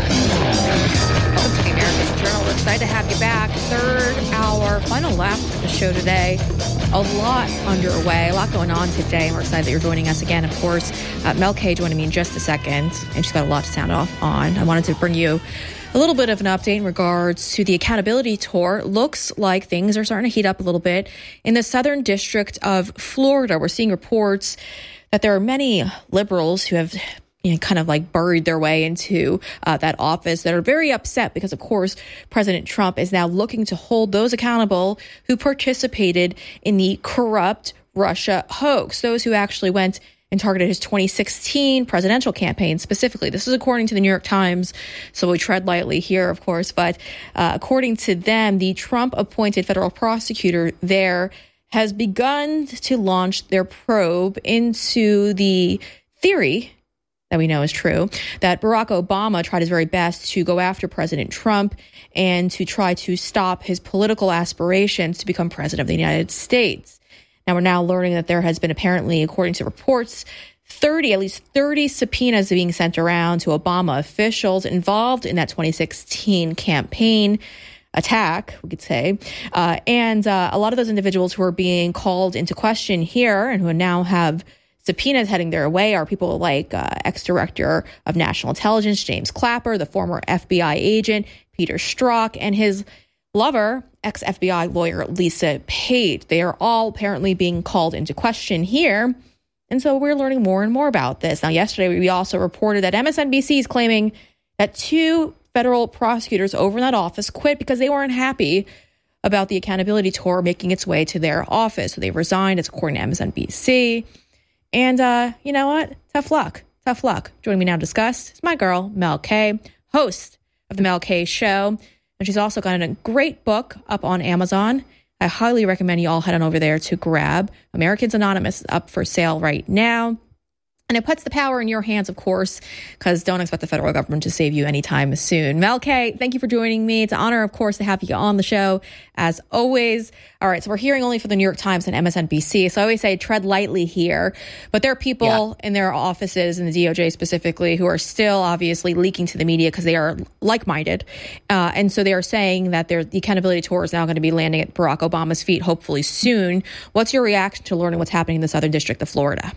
Welcome to the American Journal. We're excited to have you back. Third hour, final lap of the show today. A lot underway, a lot going on today, and we're excited that you're joining us again. Of course, uh, Mel K joining me in just a second, and she's got a lot to sound off on. I wanted to bring you a little bit of an update in regards to the accountability tour. Looks like things are starting to heat up a little bit in the Southern District of Florida. We're seeing reports that there are many liberals who have, you know, kind of like buried their way into uh, that office that are very upset because, of course, President Trump is now looking to hold those accountable who participated in the corrupt Russia hoax, those who actually went and targeted his twenty sixteen presidential campaign specifically. This is according to the New York Times, so we tread lightly here, of course. But uh, according to them, the Trump-appointed federal prosecutor there has begun to launch their probe into the theory that we know is true, that Barack Obama tried his very best to go after President Trump and to try to stop his political aspirations to become president of the United States. Now, we're now learning that there has been apparently, according to reports, thirty, at least thirty subpoenas being sent around to Obama officials involved in that twenty sixteen campaign attack, we could say. Uh, and uh, a lot of those individuals who are being called into question here and who now have subpoenas heading their way are people like uh, ex-director of national intelligence, James Clapper, the former F B I agent, Peter Strzok, and his lover, ex-F B I lawyer, Lisa Page. They are all apparently being called into question here. And so we're learning more and more about this. Now, yesterday, we also reported that M S N B C is claiming that two federal prosecutors over in that office quit because they weren't happy about the accountability tour making its way to their office. So they resigned. It's according to M S N B C. And uh, you know what? Tough luck. Tough luck. Joining me now to discuss is my girl, Mel K, host of the Mel K Show. And she's also got a great book up on Amazon. I highly recommend you all head on over there to grab. Americans Anonymous is up for sale right now. And it puts the power in your hands, of course, because don't expect the federal government to save you anytime soon. Mel K, thank you for joining me. It's an honor, of course, to have you on the show, as always. All right, so we're hearing only for the New York Times and M S N B C. So I always say tread lightly here. But there are people yeah. in their offices, in the D O J specifically, who are still obviously leaking to the media because they are like-minded. Uh, and so they are saying that the accountability tour is now going to be landing at Barack Obama's feet, hopefully soon. What's your reaction to learning what's happening in the Southern District of Florida?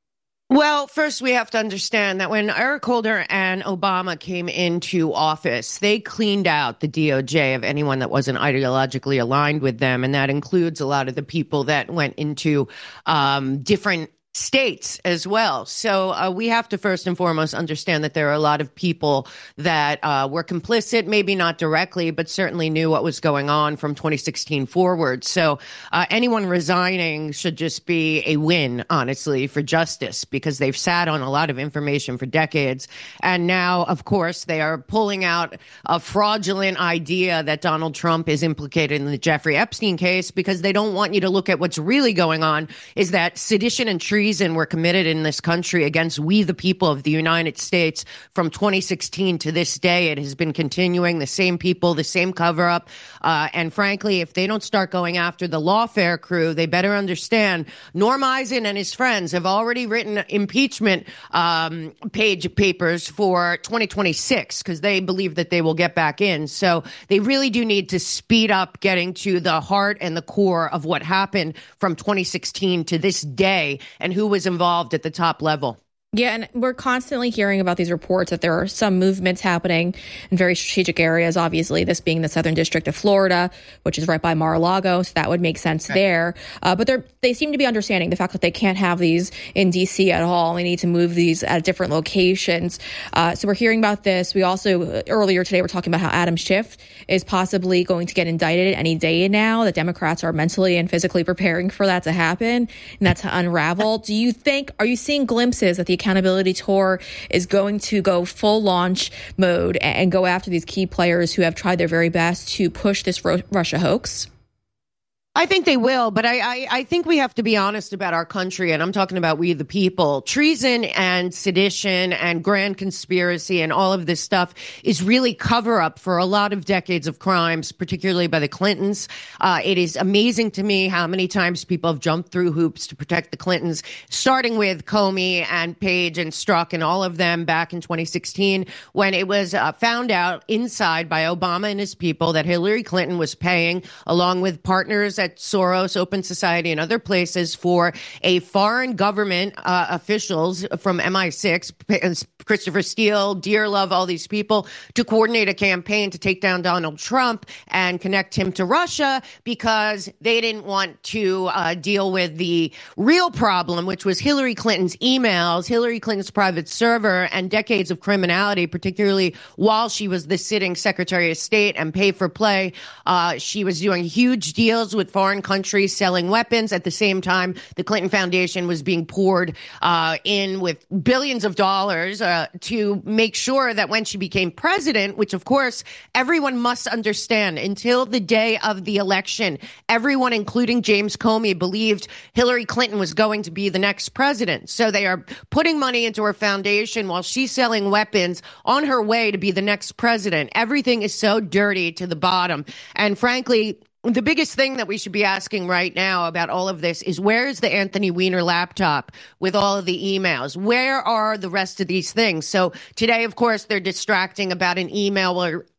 Well, first, we have to understand that when Eric Holder and Obama came into office, they cleaned out the D O J of anyone that wasn't ideologically aligned with them. And that includes a lot of the people that went into um, different states as well. So uh, we have to first and foremost understand that there are a lot of people that uh, were complicit, maybe not directly, but certainly knew what was going on from twenty sixteen forward. So uh, anyone resigning should just be a win, honestly, for justice, because they've sat on a lot of information for decades. And now, of course, they are pulling out a fraudulent idea that Donald Trump is implicated in the Jeffrey Epstein case, because they don't want you to look at what's really going on, is that sedition and treason Treason were committed in this country against we, the people of the United States, from twenty sixteen to this day. It has been continuing, the same people, the same cover up. Uh, and frankly, if they don't start going after the lawfare crew, they better understand Norm Eisen and his friends have already written impeachment um, page papers for twenty twenty-six because they believe that they will get back in. So they really do need to speed up getting to the heart and the core of what happened from twenty sixteen to this day and who was involved at the top level. Yeah, and we're constantly hearing about these reports that there are some movements happening in very strategic areas, obviously, this being the Southern District of Florida, which is right by Mar-a-Lago, so that would make sense okay. there. Uh, but they're, they seem to be understanding the fact that they can't have these in D C at all. They need to move these at different locations. Uh, so we're hearing about this. We also, uh, earlier today, we're talking about how Adam Schiff is possibly going to get indicted any day now. The Democrats are mentally and physically preparing for that to happen and that to unravel. Do you think, are you seeing glimpses that the accountability tour is going to go full launch mode and go after these key players who have tried their very best to push this Ro- Russia hoax? I think they will, but I, I, I think we have to be honest about our country, and I'm talking about we the people. Treason and sedition and grand conspiracy and all of this stuff is really cover-up for a lot of decades of crimes, particularly by the Clintons. Uh, it is amazing to me how many times people have jumped through hoops to protect the Clintons, starting with Comey and Page and Strzok and all of them back in twenty sixteen, when it was uh, found out inside by Obama and his people that Hillary Clinton was paying, along with partners at Soros, Open Society, and other places, for a foreign government uh, officials from M I six, Christopher Steele, Dearlove, all these people, to coordinate a campaign to take down Donald Trump and connect him to Russia, because they didn't want to uh, deal with the real problem, which was Hillary Clinton's emails, Hillary Clinton's private server, and decades of criminality, particularly while she was the sitting Secretary of State and pay for play. Uh, she was doing huge deals with foreign countries, selling weapons. At the same time, the Clinton Foundation was being poured uh, in with billions of dollars uh, to make sure that when she became president, which of course everyone must understand, until the day of the election, everyone, including James Comey, believed Hillary Clinton was going to be the next president. So they are putting money into her foundation while she's selling weapons on her way to be the next president. Everything is so dirty to the bottom. And frankly, the biggest thing that we should be asking right now about all of this is, where is the Anthony Weiner laptop with all of the emails? Where are the rest of these things? So today, of course, they're distracting about an email where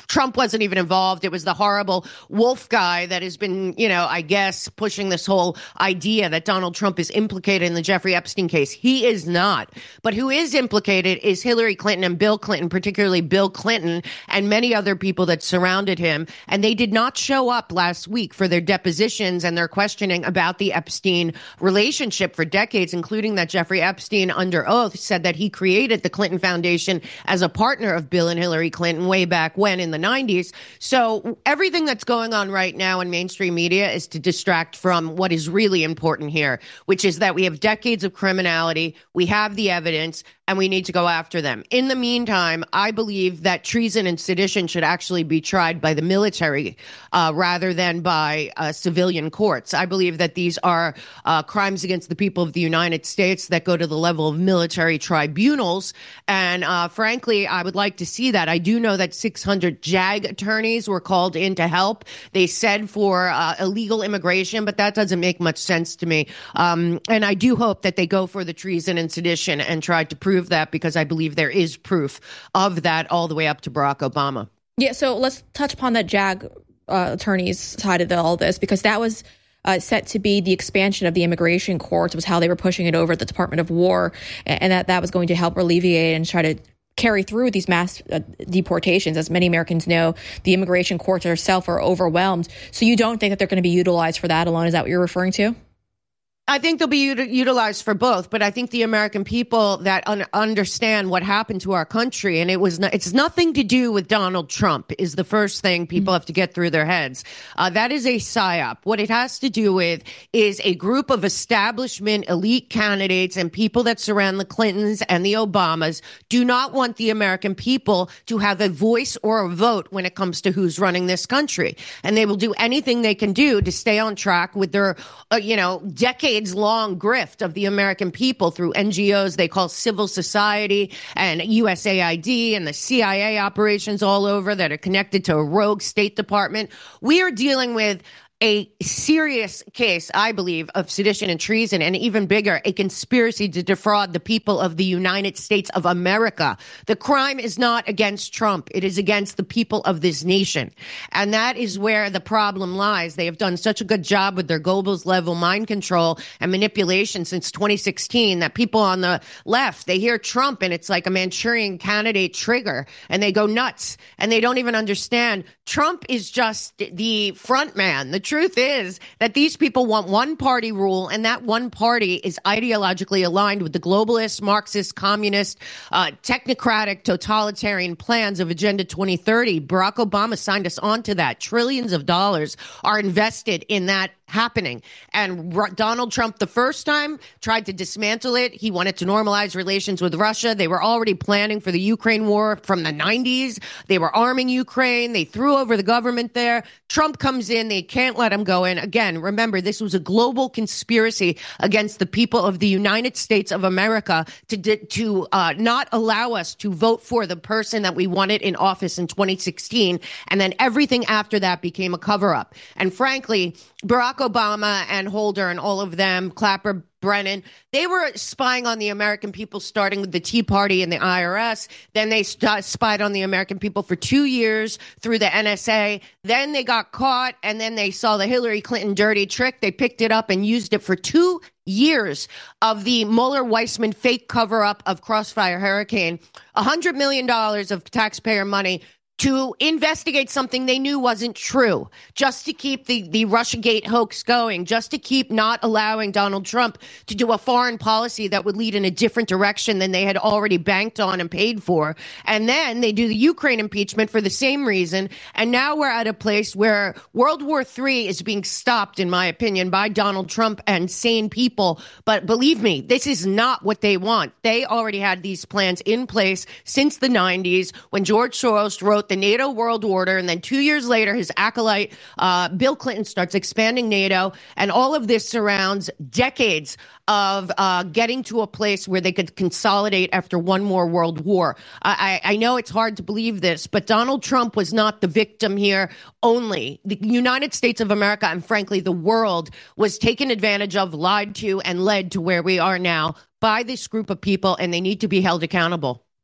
Trump wasn't even involved. It was the horrible Wolf guy that has been, you know, I guess, pushing this whole idea that Donald Trump is implicated in the Jeffrey Epstein case. He is not. But who is implicated is Hillary Clinton and Bill Clinton, particularly Bill Clinton and many other people that surrounded him. And they did not show up last week for their depositions and their questioning about the Epstein relationship for decades, including that Jeffrey Epstein, under oath, said that he created the Clinton Foundation as a partner of Bill and Hillary Clinton way back when in the nineties. So everything that's going on right now in mainstream media is to distract from what is really important here, which is that we have decades of criminality, we have the evidence, and we need to go after them. In the meantime, I believe that treason and sedition should actually be tried by the military uh, rather than by uh, civilian courts. I believe that these are uh, crimes against the people of the United States that go to the level of military tribunals. And uh, frankly, I would like to see that. I do know that six hundred JAG attorneys were called in to help. They said for uh, illegal immigration, but that doesn't make much sense to me. Um, and I do hope that they go for the treason and sedition and try to prove that, because I believe there is proof of that all the way up to Barack Obama. Yeah, so let's touch upon that JAG uh, attorney's side of the, all this, because that was uh, set to be the expansion of the immigration courts, was how they were pushing it over at the Department of War, and that that was going to help alleviate and try to carry through these mass uh, deportations. As many Americans know, the immigration courts itself are overwhelmed. So you don't think that they're going to be utilized for that alone? Is that what you're referring to? I think they'll be util- utilized for both, but I think the American people that un- understand what happened to our country, and it was no- it's nothing to do with Donald Trump, is the first thing people have to get through their heads. Uh, that is a psyop. What it has to do with is a group of establishment elite candidates and people that surround the Clintons and the Obamas do not want the American people to have a voice or a vote when it comes to who's running this country. And they will do anything they can do to stay on track with their, uh, you know, decades long grift of the American people through N G Os they call civil society and U S A I D and the C I A operations all over that are connected to a rogue State Department. We are dealing with a serious case, I believe, of sedition and treason, and even bigger, a conspiracy to defraud the people of the United States of America. The crime is not against Trump. It is against the people of this nation. And that is where the problem lies. They have done such a good job with their Goebbels level mind control and manipulation since twenty sixteen that people on the left, they hear Trump and it's like a Manchurian candidate trigger and they go nuts and they don't even understand. Trump is just the front man. The truth is that these people want one party rule, and that one party is ideologically aligned with the globalist, Marxist, communist, uh, technocratic, totalitarian plans of Agenda twenty thirty. Barack Obama signed us on to that. Trillions of dollars are invested in that happening. And R- Donald Trump, the first time, tried to dismantle it. He wanted to normalize relations with Russia. They were already planning for the Ukraine war from the nineties. They were arming Ukraine. They threw over the government there. Trump comes in. They can't let him go in. Again, remember, this was a global conspiracy against the people of the United States of America to, to uh, not allow us to vote for the person that we wanted in office in twenty sixteen. And then everything after that became a cover-up. And frankly, Barack Obama and Holder and all of them, Clapper, Brennan, they were spying on the American people, starting with the Tea Party and the I R S. Then they st- spied on the American people for two years through the N S A. Then they got caught, and then they saw the Hillary Clinton dirty trick. They picked it up and used it for two years of the Mueller-Weissman fake cover-up of Crossfire Hurricane. one hundred million dollars of taxpayer money to investigate something they knew wasn't true, just to keep the, the Russiagate hoax going, just to keep not allowing Donald Trump to do a foreign policy that would lead in a different direction than they had already banked on and paid for. And then they do the Ukraine impeachment for the same reason. And now we're at a place where World War Three is being stopped, in my opinion, by Donald Trump and sane people. But believe me, this is not what they want. They already had these plans in place since the nineties when George Soros wrote the NATO world order, and then two years later, his acolyte, uh, Bill Clinton, starts expanding NATO, and all of this surrounds decades of uh, getting to a place where they could consolidate after one more world war. I, I know it's hard to believe this, but Donald Trump was not the victim here only. The United States of America, and frankly, the world, was taken advantage of, lied to, and led to where we are now by this group of people, and they need to be held accountable.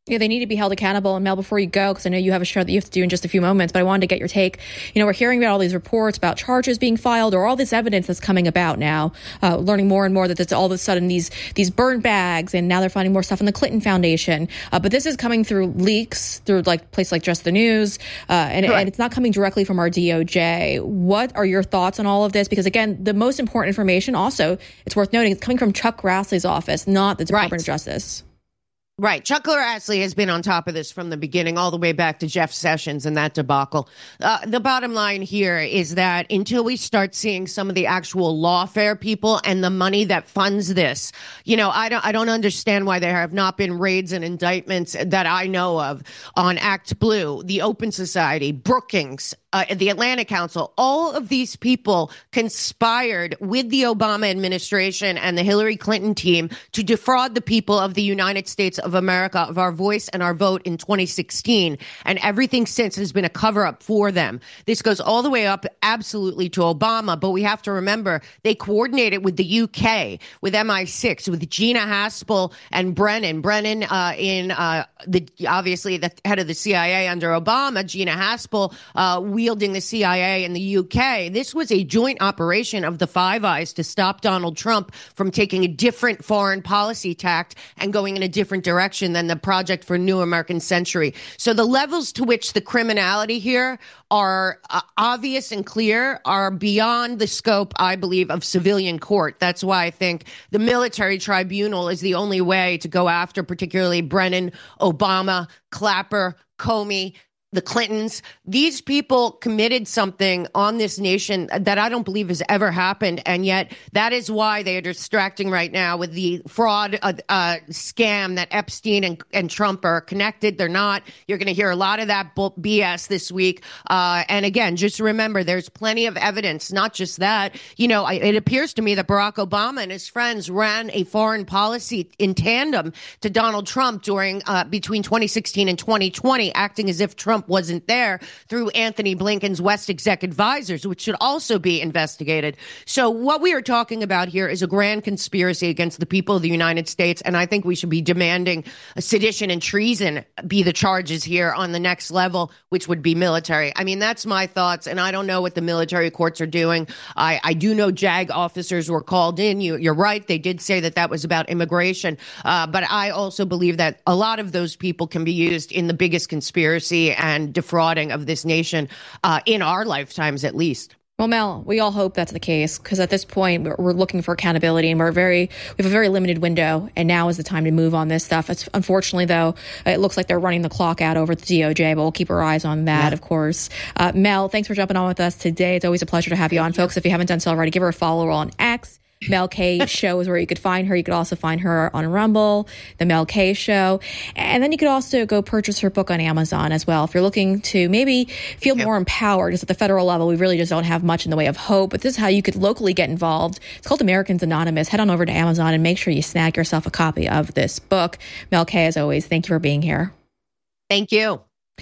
Yeah, they need to be held accountable. And Mel, before you go, because I know you have a show that you have to do in just a few moments, but I wanted to get your take. You know, we're hearing about all these reports about charges being filed or all this evidence that's coming about now, uh, learning more and more that there's all of a sudden these these burn bags, and now they're finding more stuff in the Clinton Foundation. Uh, but this is coming through leaks, through like places like Just the News, uh, and, and it's not coming directly from our D O J. What are your thoughts on all of this? Because again, the most important information also, it's worth noting, it's coming from Chuck Grassley's office, not the Department right. of Justice. Right. Chuck Grassley has been on top of this from the beginning, all the way back to Jeff Sessions and that debacle. Uh, the bottom line here is that until we start seeing some of the actual lawfare people and the money that funds this, you know, I don't, I don't understand why there have not been raids and indictments that I know of on Act Blue, the Open Society, Brookings, Uh, the Atlantic Council. All of these people conspired with the Obama administration and the Hillary Clinton team to defraud the people of the United States of America of our voice and our vote in twenty sixteen. And everything since has been a cover-up for them. This goes all the way up absolutely to Obama, but we have to remember they coordinated with the U K, with M I six, with Gina Haspel and Brennan. Brennan uh, in uh, the obviously the head of the C I A under Obama, Gina Haspel uh, wielding the C I A in the U K. This was a joint operation of the Five Eyes to stop Donald Trump from taking a different foreign policy tact and going in a different direction than the Project for New American Century. So the levels to which the criminality here are uh, obvious and clear are beyond the scope, I believe, of civilian court. That's why I think the military tribunal is the only way to go after particularly Brennan, Obama, Clapper, Comey, the Clintons. These people committed something on this nation that I don't believe has ever happened. And yet that is why they are distracting right now with the fraud uh, uh, scam that Epstein and, and Trump are connected. They're not. You're going to hear a lot of that B S this week. Uh, and again, just remember, there's plenty of evidence. Not just that. You know, I, it appears to me that Barack Obama and his friends ran a foreign policy in tandem to Donald Trump during uh, between twenty sixteen and twenty twenty, acting as if Trump wasn't there through Anthony Blinken's West Exec Advisors, which should also be investigated. So what we are talking about here is a grand conspiracy against the people of the United States, and I think we should be demanding a sedition and treason be the charges here on the next level, which would be military. I mean, that's my thoughts, and I don't know what the military courts are doing. I, I do know JAG officers were called in. You, you're right. They did say that that was about immigration, uh, but I also believe that a lot of those people can be used in the biggest conspiracy and defrauding of this nation uh, in our lifetimes, at least. Well, Mel, we all hope that's the case, because at this point we're, we're looking for accountability, and we're very we have a very limited window, and now is the time to move on this stuff. It's, unfortunately, though, it looks like they're running the clock out over at the D O J, but we'll keep our eyes on that, yeah. of course. Uh, Mel, thanks for jumping on with us today. It's always a pleasure to have you on, folks. If you haven't done so already, give her a follow on X. Mel K Show is where you could find her. You could also find her on Rumble, The Mel K Show. And then you could also go purchase her book on Amazon as well. If you're looking to maybe feel more empowered, because at the federal level, we really just don't have much in the way of hope. But this is how you could locally get involved. It's called Americans Anonymous. Head on over to Amazon and make sure you snag yourself a copy of this book. Mel K, as always, thank you for being here. Thank you.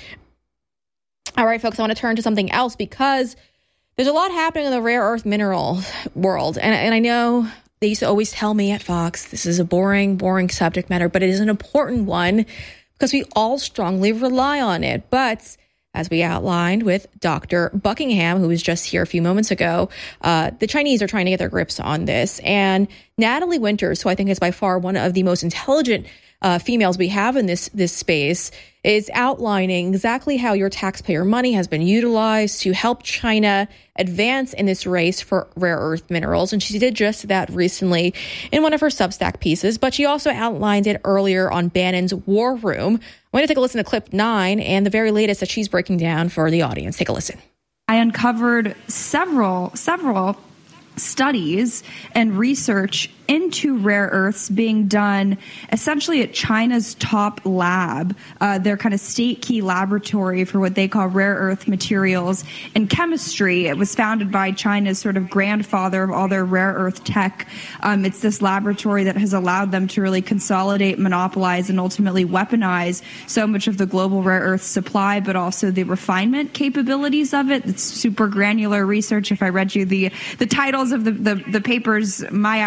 All right, folks, I want to turn to something else, because there's a lot happening in the rare earth mineral world. And, and I know they used to always tell me at Fox, this is a boring, boring subject matter, but it is an important one because we all strongly rely on it. But as we outlined with Doctor Buckingham, who was just here a few moments ago, uh, the Chinese are trying to get their grips on this. And Natalie Winters, who I think is by far one of the most intelligent uh, females we have in this this space, is outlining exactly how your taxpayer money has been utilized to help China advance in this race for rare earth minerals. And she did just that recently in one of her Substack pieces, but she also outlined it earlier on Bannon's War Room. I'm going to take a listen to clip nine and the very latest that she's breaking down for the audience. Take a listen. I uncovered several, several studies and research into rare earths being done essentially at China's top lab, uh, their kind of state key laboratory for what they call rare earth materials and chemistry. It was founded by China's sort of grandfather of all their rare earth tech. Um, it's this laboratory that has allowed them to really consolidate, monopolize, and ultimately weaponize so much of the global rare earth supply, but also the refinement capabilities of it. It's super granular research. If I read you the, the titles of the, the, the papers, my eyes would bug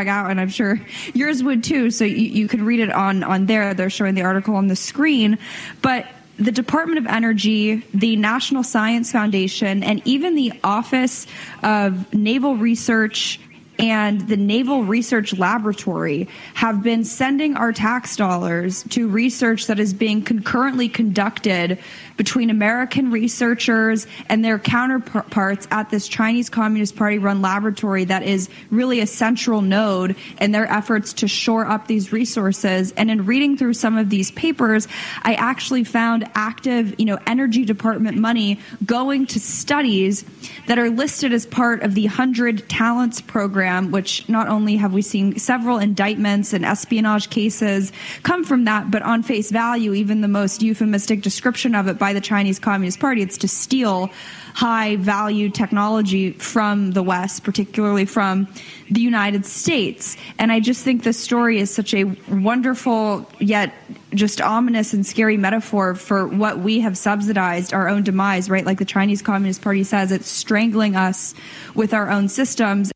out, and I'm sure yours would too. So you, you can read it on, on there. They're showing the article on the screen. But the Department of Energy, the National Science Foundation, and even the Office of Naval Research and the Naval Research Laboratory have been sending our tax dollars to research that is being concurrently conducted between American researchers and their counterparts at this Chinese Communist Party-run laboratory that is really a central node in their efforts to shore up these resources. And in reading through some of these papers, I actually found active, you know, Energy Department money going to studies that are listed as part of the one hundred Talents program, which not only have we seen several indictments and espionage cases come from that, but on face value, even the most euphemistic description of it by the Chinese Communist Party, it's to steal high value technology from the West, particularly from the United States. And I just think this story is such a wonderful yet just ominous and scary metaphor for what we have subsidized, our own demise, right? Like the Chinese Communist Party says, it's strangling us with our own systems.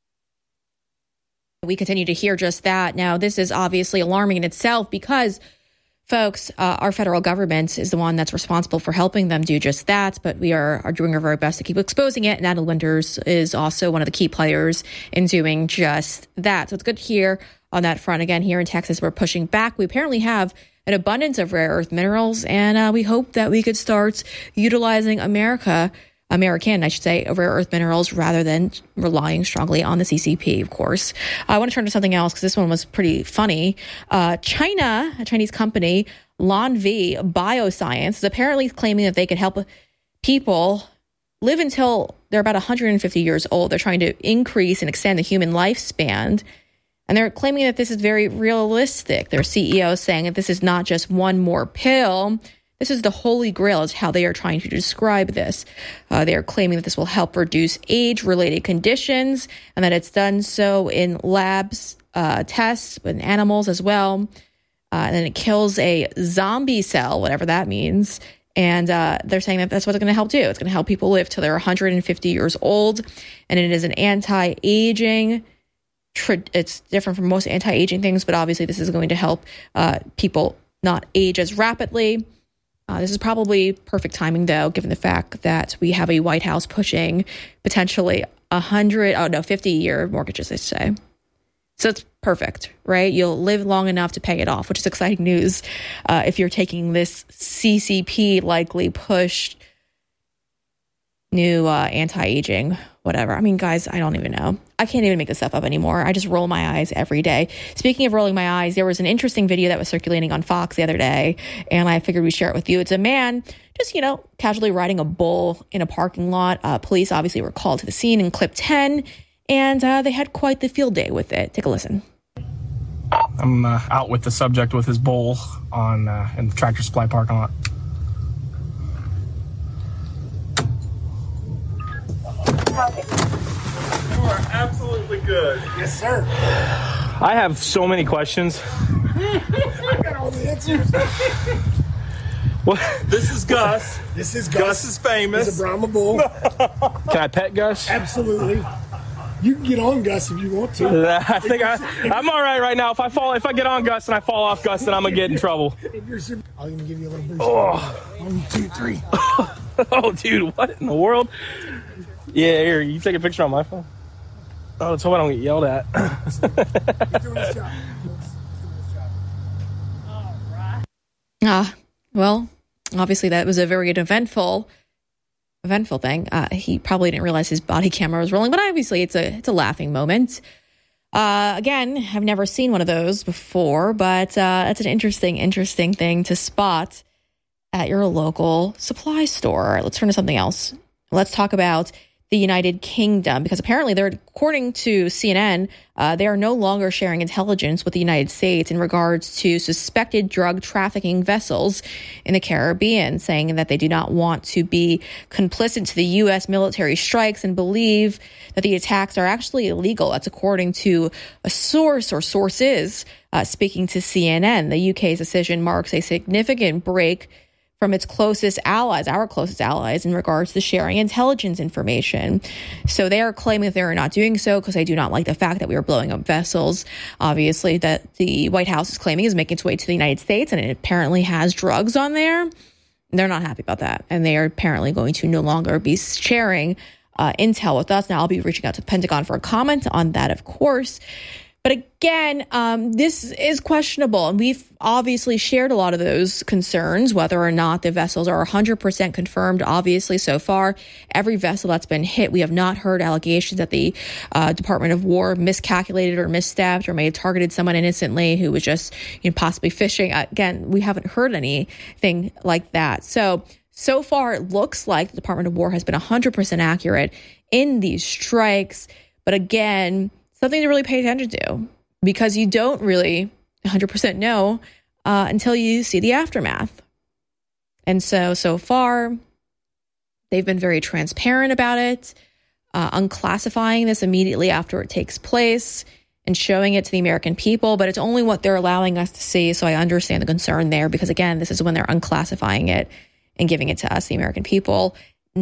We continue to hear just that. Now, this is obviously alarming in itself because, folks, uh, our federal government is the one that's responsible for helping them do just that. But we are, are doing our very best to keep exposing it. Natalie Winters is also one of the key players in doing just that. So it's good to hear on that front. Again, here in Texas, we're pushing back. We apparently have an abundance of rare earth minerals, and uh, we hope that we could start utilizing America American, I should say, rare earth minerals rather than relying strongly on the C C P, of course. I want to turn to something else because this one was pretty funny. Uh, China, a Chinese company, Lanvi Bioscience, is apparently claiming that they could help people live until they're about one hundred fifty years old. They're trying to increase and extend the human lifespan. And they're claiming that this is very realistic. Their C E O is saying that this is not just one more pill. This is the holy grail, is how they are trying to describe this. Uh, they are claiming that this will help reduce age-related conditions and that it's done so in labs, uh, tests with animals as well. Uh, and then it kills a zombie cell, whatever that means. And uh, they're saying that that's what it's going to help do. It's going to help people live till they're one hundred fifty years old. And it is an anti-aging. It's different from most anti-aging things, but obviously this is going to help uh, people not age as rapidly. Uh, this is probably perfect timing, though, given the fact that we have a White House pushing potentially one hundred, oh no, fifty-year mortgages, they say. So it's perfect, right? You'll live long enough to pay it off, which is exciting news uh, if you're taking this C C P likely pushed new uh, anti-aging, whatever. I mean, guys, I don't even know. I can't even make this stuff up anymore. I just roll my eyes every day. Speaking of rolling my eyes, there was an interesting video that was circulating on Fox the other day, and I figured we'd share it with you. It's a man just, you know, casually riding a bull in a parking lot. Uh, police obviously were called to the scene in clip ten, and uh, they had quite the field day with it. Take a listen. I'm uh, out with the subject with his bull on uh, in the Tractor Supply parking lot. You are absolutely good. Yes, sir. I have so many questions. I got all the answers. What? This is Gus. This is Gus. Gus is famous. He's a Brahma bull. Can I pet Gus? Absolutely. You can get on Gus if you want to. I think I, I'm all right right now. If I fall, if I get on Gus and I fall off Gus, then I'm gonna get in trouble. I'll even give you a little boost. Oh. One, two, three. Oh, dude, what in the world? Yeah, here, you take a picture on my phone. Oh, let's hope I don't get yelled at. Ah, uh, well, obviously that was a very eventful, eventful thing. Uh, he probably didn't realize his body camera was rolling, but obviously it's a it's a laughing moment. Uh, again, I've never seen one of those before, but uh, it's an interesting, interesting thing to spot at your local supply store. All right, let's turn to something else. Let's talk about the United Kingdom, because apparently they're, according to C N N, uh, they are no longer sharing intelligence with the United States in regards to suspected drug trafficking vessels in the Caribbean, saying that they do not want to be complicit to the U S military strikes and believe that the attacks are actually illegal. That's according to a source or sources uh, speaking to C N N. The U K's decision marks a significant break from its closest allies, our closest allies, in regards to sharing intelligence information. So they are claiming that they are not doing so because they do not like the fact that we are blowing up vessels, obviously, that the White House is claiming is making its way to the United States, and it apparently has drugs on there. They're not happy about that, and they are apparently going to no longer be sharing uh, intel with us. Now, I'll be reaching out to the Pentagon for a comment on that, of course. But again, um, this is questionable, and we've obviously shared a lot of those concerns, whether or not the vessels are one hundred percent confirmed. Obviously, so far, every vessel that's been hit, we have not heard allegations that the uh, Department of War miscalculated or misstepped or may have targeted someone innocently who was just, you know, possibly fishing. Again, we haven't heard anything like that. So, so far, it looks like the Department of War has been one hundred percent accurate in these strikes. But again, something to really pay attention to, because you don't really one hundred percent know uh, until you see the aftermath. And so, so far, they've been very transparent about it, uh, unclassifying this immediately after it takes place and showing it to the American people. But it's only what they're allowing us to see. So I understand the concern there, because again, this is when they're unclassifying it and giving it to us, the American people,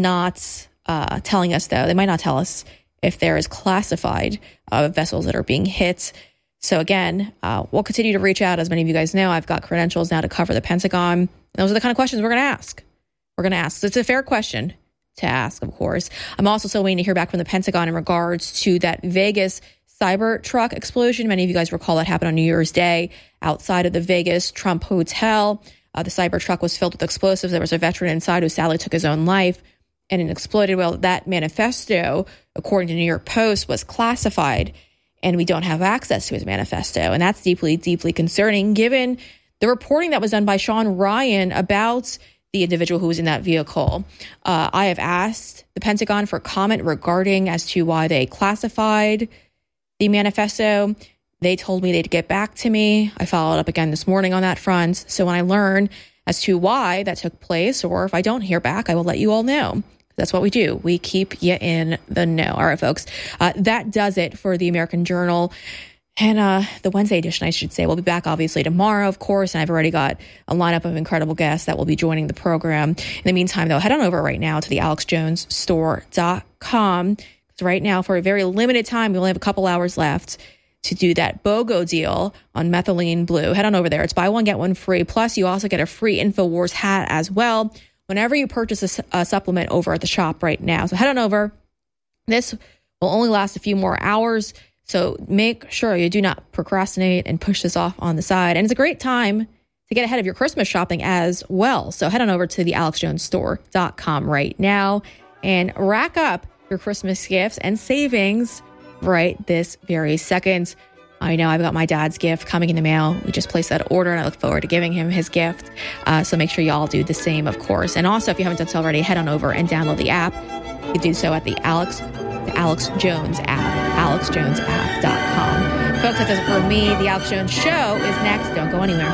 not uh, telling us, though. They might not tell us if there is classified uh, vessels that are being hit. So again, uh, we'll continue to reach out. As many of you guys know, I've got credentials now to cover the Pentagon. Those are the kind of questions we're going to ask. We're going to ask. So it's a fair question to ask, of course. I'm also still waiting to hear back from the Pentagon in regards to that Vegas Cybertruck explosion. Many of you guys recall that happened on New Year's Day outside of the Vegas Trump Hotel. Uh, the Cybertruck was filled with explosives. There was a veteran inside who sadly took his own life, and it exploded. Well, that manifesto, according to New York Post, was classified, and we don't have access to his manifesto. And that's deeply, deeply concerning, given the reporting that was done by Sean Ryan about the individual who was in that vehicle. Uh, I have asked the Pentagon for comment regarding as to why they classified the manifesto. They told me they'd get back to me. I followed up again this morning on that front. So when I learn as to why that took place, or if I don't hear back, I will let you all know. That's what we do. We keep you in the know. All right, folks. Uh, that does it for the American Journal. And uh, the Wednesday edition, I should say. We'll be back, obviously, tomorrow, of course. And I've already got a lineup of incredible guests that will be joining the program. In the meantime, though, head on over right now to the alex jones store dot com. Because right now, for a very limited time, we only have a couple hours left to do that BOGO deal on methylene blue. Head on over there. It's buy one, get one free. Plus, you also get a free InfoWars hat as well whenever you purchase a, a supplement over at the shop right now. So head on over. This will only last a few more hours. So make sure you do not procrastinate and push this off on the side. And it's a great time to get ahead of your Christmas shopping as well. So head on over to the alex jones store dot com right now and rack up your Christmas gifts and savings right this very second. I know I've got my dad's gift coming in the mail. We just placed that order, and I look forward to giving him his gift. Uh, so make sure y'all do the same, of course. And also, if you haven't done so already, head on over and download the app. You can do so at the Alex, the Alex Jones app, alex jones app dot com. Folks, that does it for me. The Alex Jones Show is next. Don't go anywhere.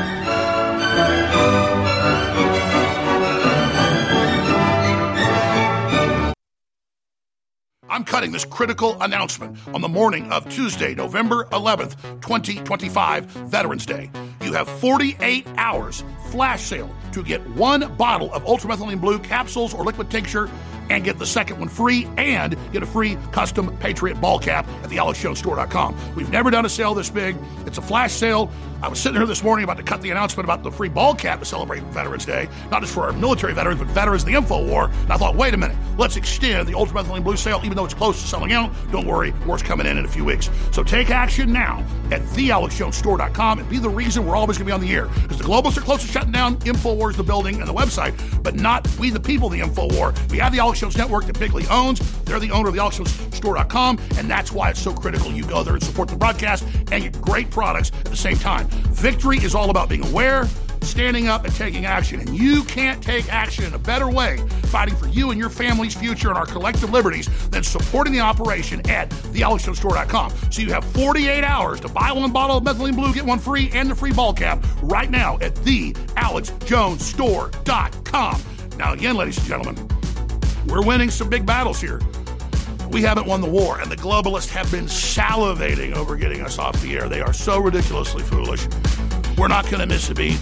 I'm cutting this critical announcement on the morning of Tuesday, November eleventh, twenty twenty-five, Veterans Day. You have forty-eight hours flash sale to get one bottle of ultramethylene blue capsules or liquid tincture and get the second one free and get a free custom Patriot ball cap at the alex jones store dot com. We've never done a sale this big. It's a flash sale. I was sitting here this morning about to cut the announcement about the free ball cap to celebrate Veterans Day, not just for our military veterans, but veterans of the InfoWar. And I thought, wait a minute, let's extend the ultramethylene blue sale, even though it's close to selling out. Don't worry, more's coming in in a few weeks. So take action now at the alex jones store dot com and be the reason we're always going to be on the air. Because the globalists are close to shutting down InfoWars, the building, and the website, but not we the people, the InfoWar. We have the Alex Jones Network that Bigley owns. They're the owner of the alex jones store dot com, and that's why it's so critical you go there and support the broadcast and get great products at the same time. Victory is all about being aware, standing up, and taking action. And you can't take action in a better way fighting for you and your family's future and our collective liberties than supporting the operation at the alex jones store dot com. So you have forty-eight hours to buy one bottle of methylene blue, get one free, and the free ball cap right now at the alex jones store dot com. Now again, ladies and gentlemen, we're winning some big battles here. We haven't won the war, and the globalists have been salivating over getting us off the air. They are so ridiculously foolish. We're not going to miss a beat.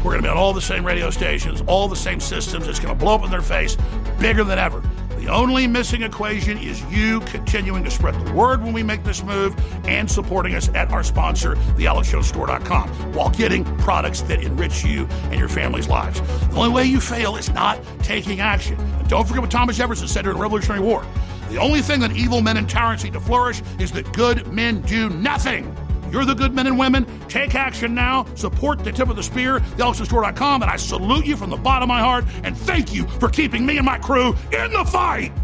We're going to be on all the same radio stations, all the same systems. It's going to blow up in their face, bigger than ever. The only missing equation is you continuing to spread the word when we make this move and supporting us at our sponsor, the alex jones store dot com, while getting products that enrich you and your family's lives. The only way you fail is not taking action. And don't forget what Thomas Jefferson said during the Revolutionary War. The only thing that evil men and tyrants need to flourish is that good men do nothing. You're the good men and women. Take action now. Support the tip of the spear, the alex jones store dot com, and I salute you from the bottom of my heart, and thank you for keeping me and my crew in the fight.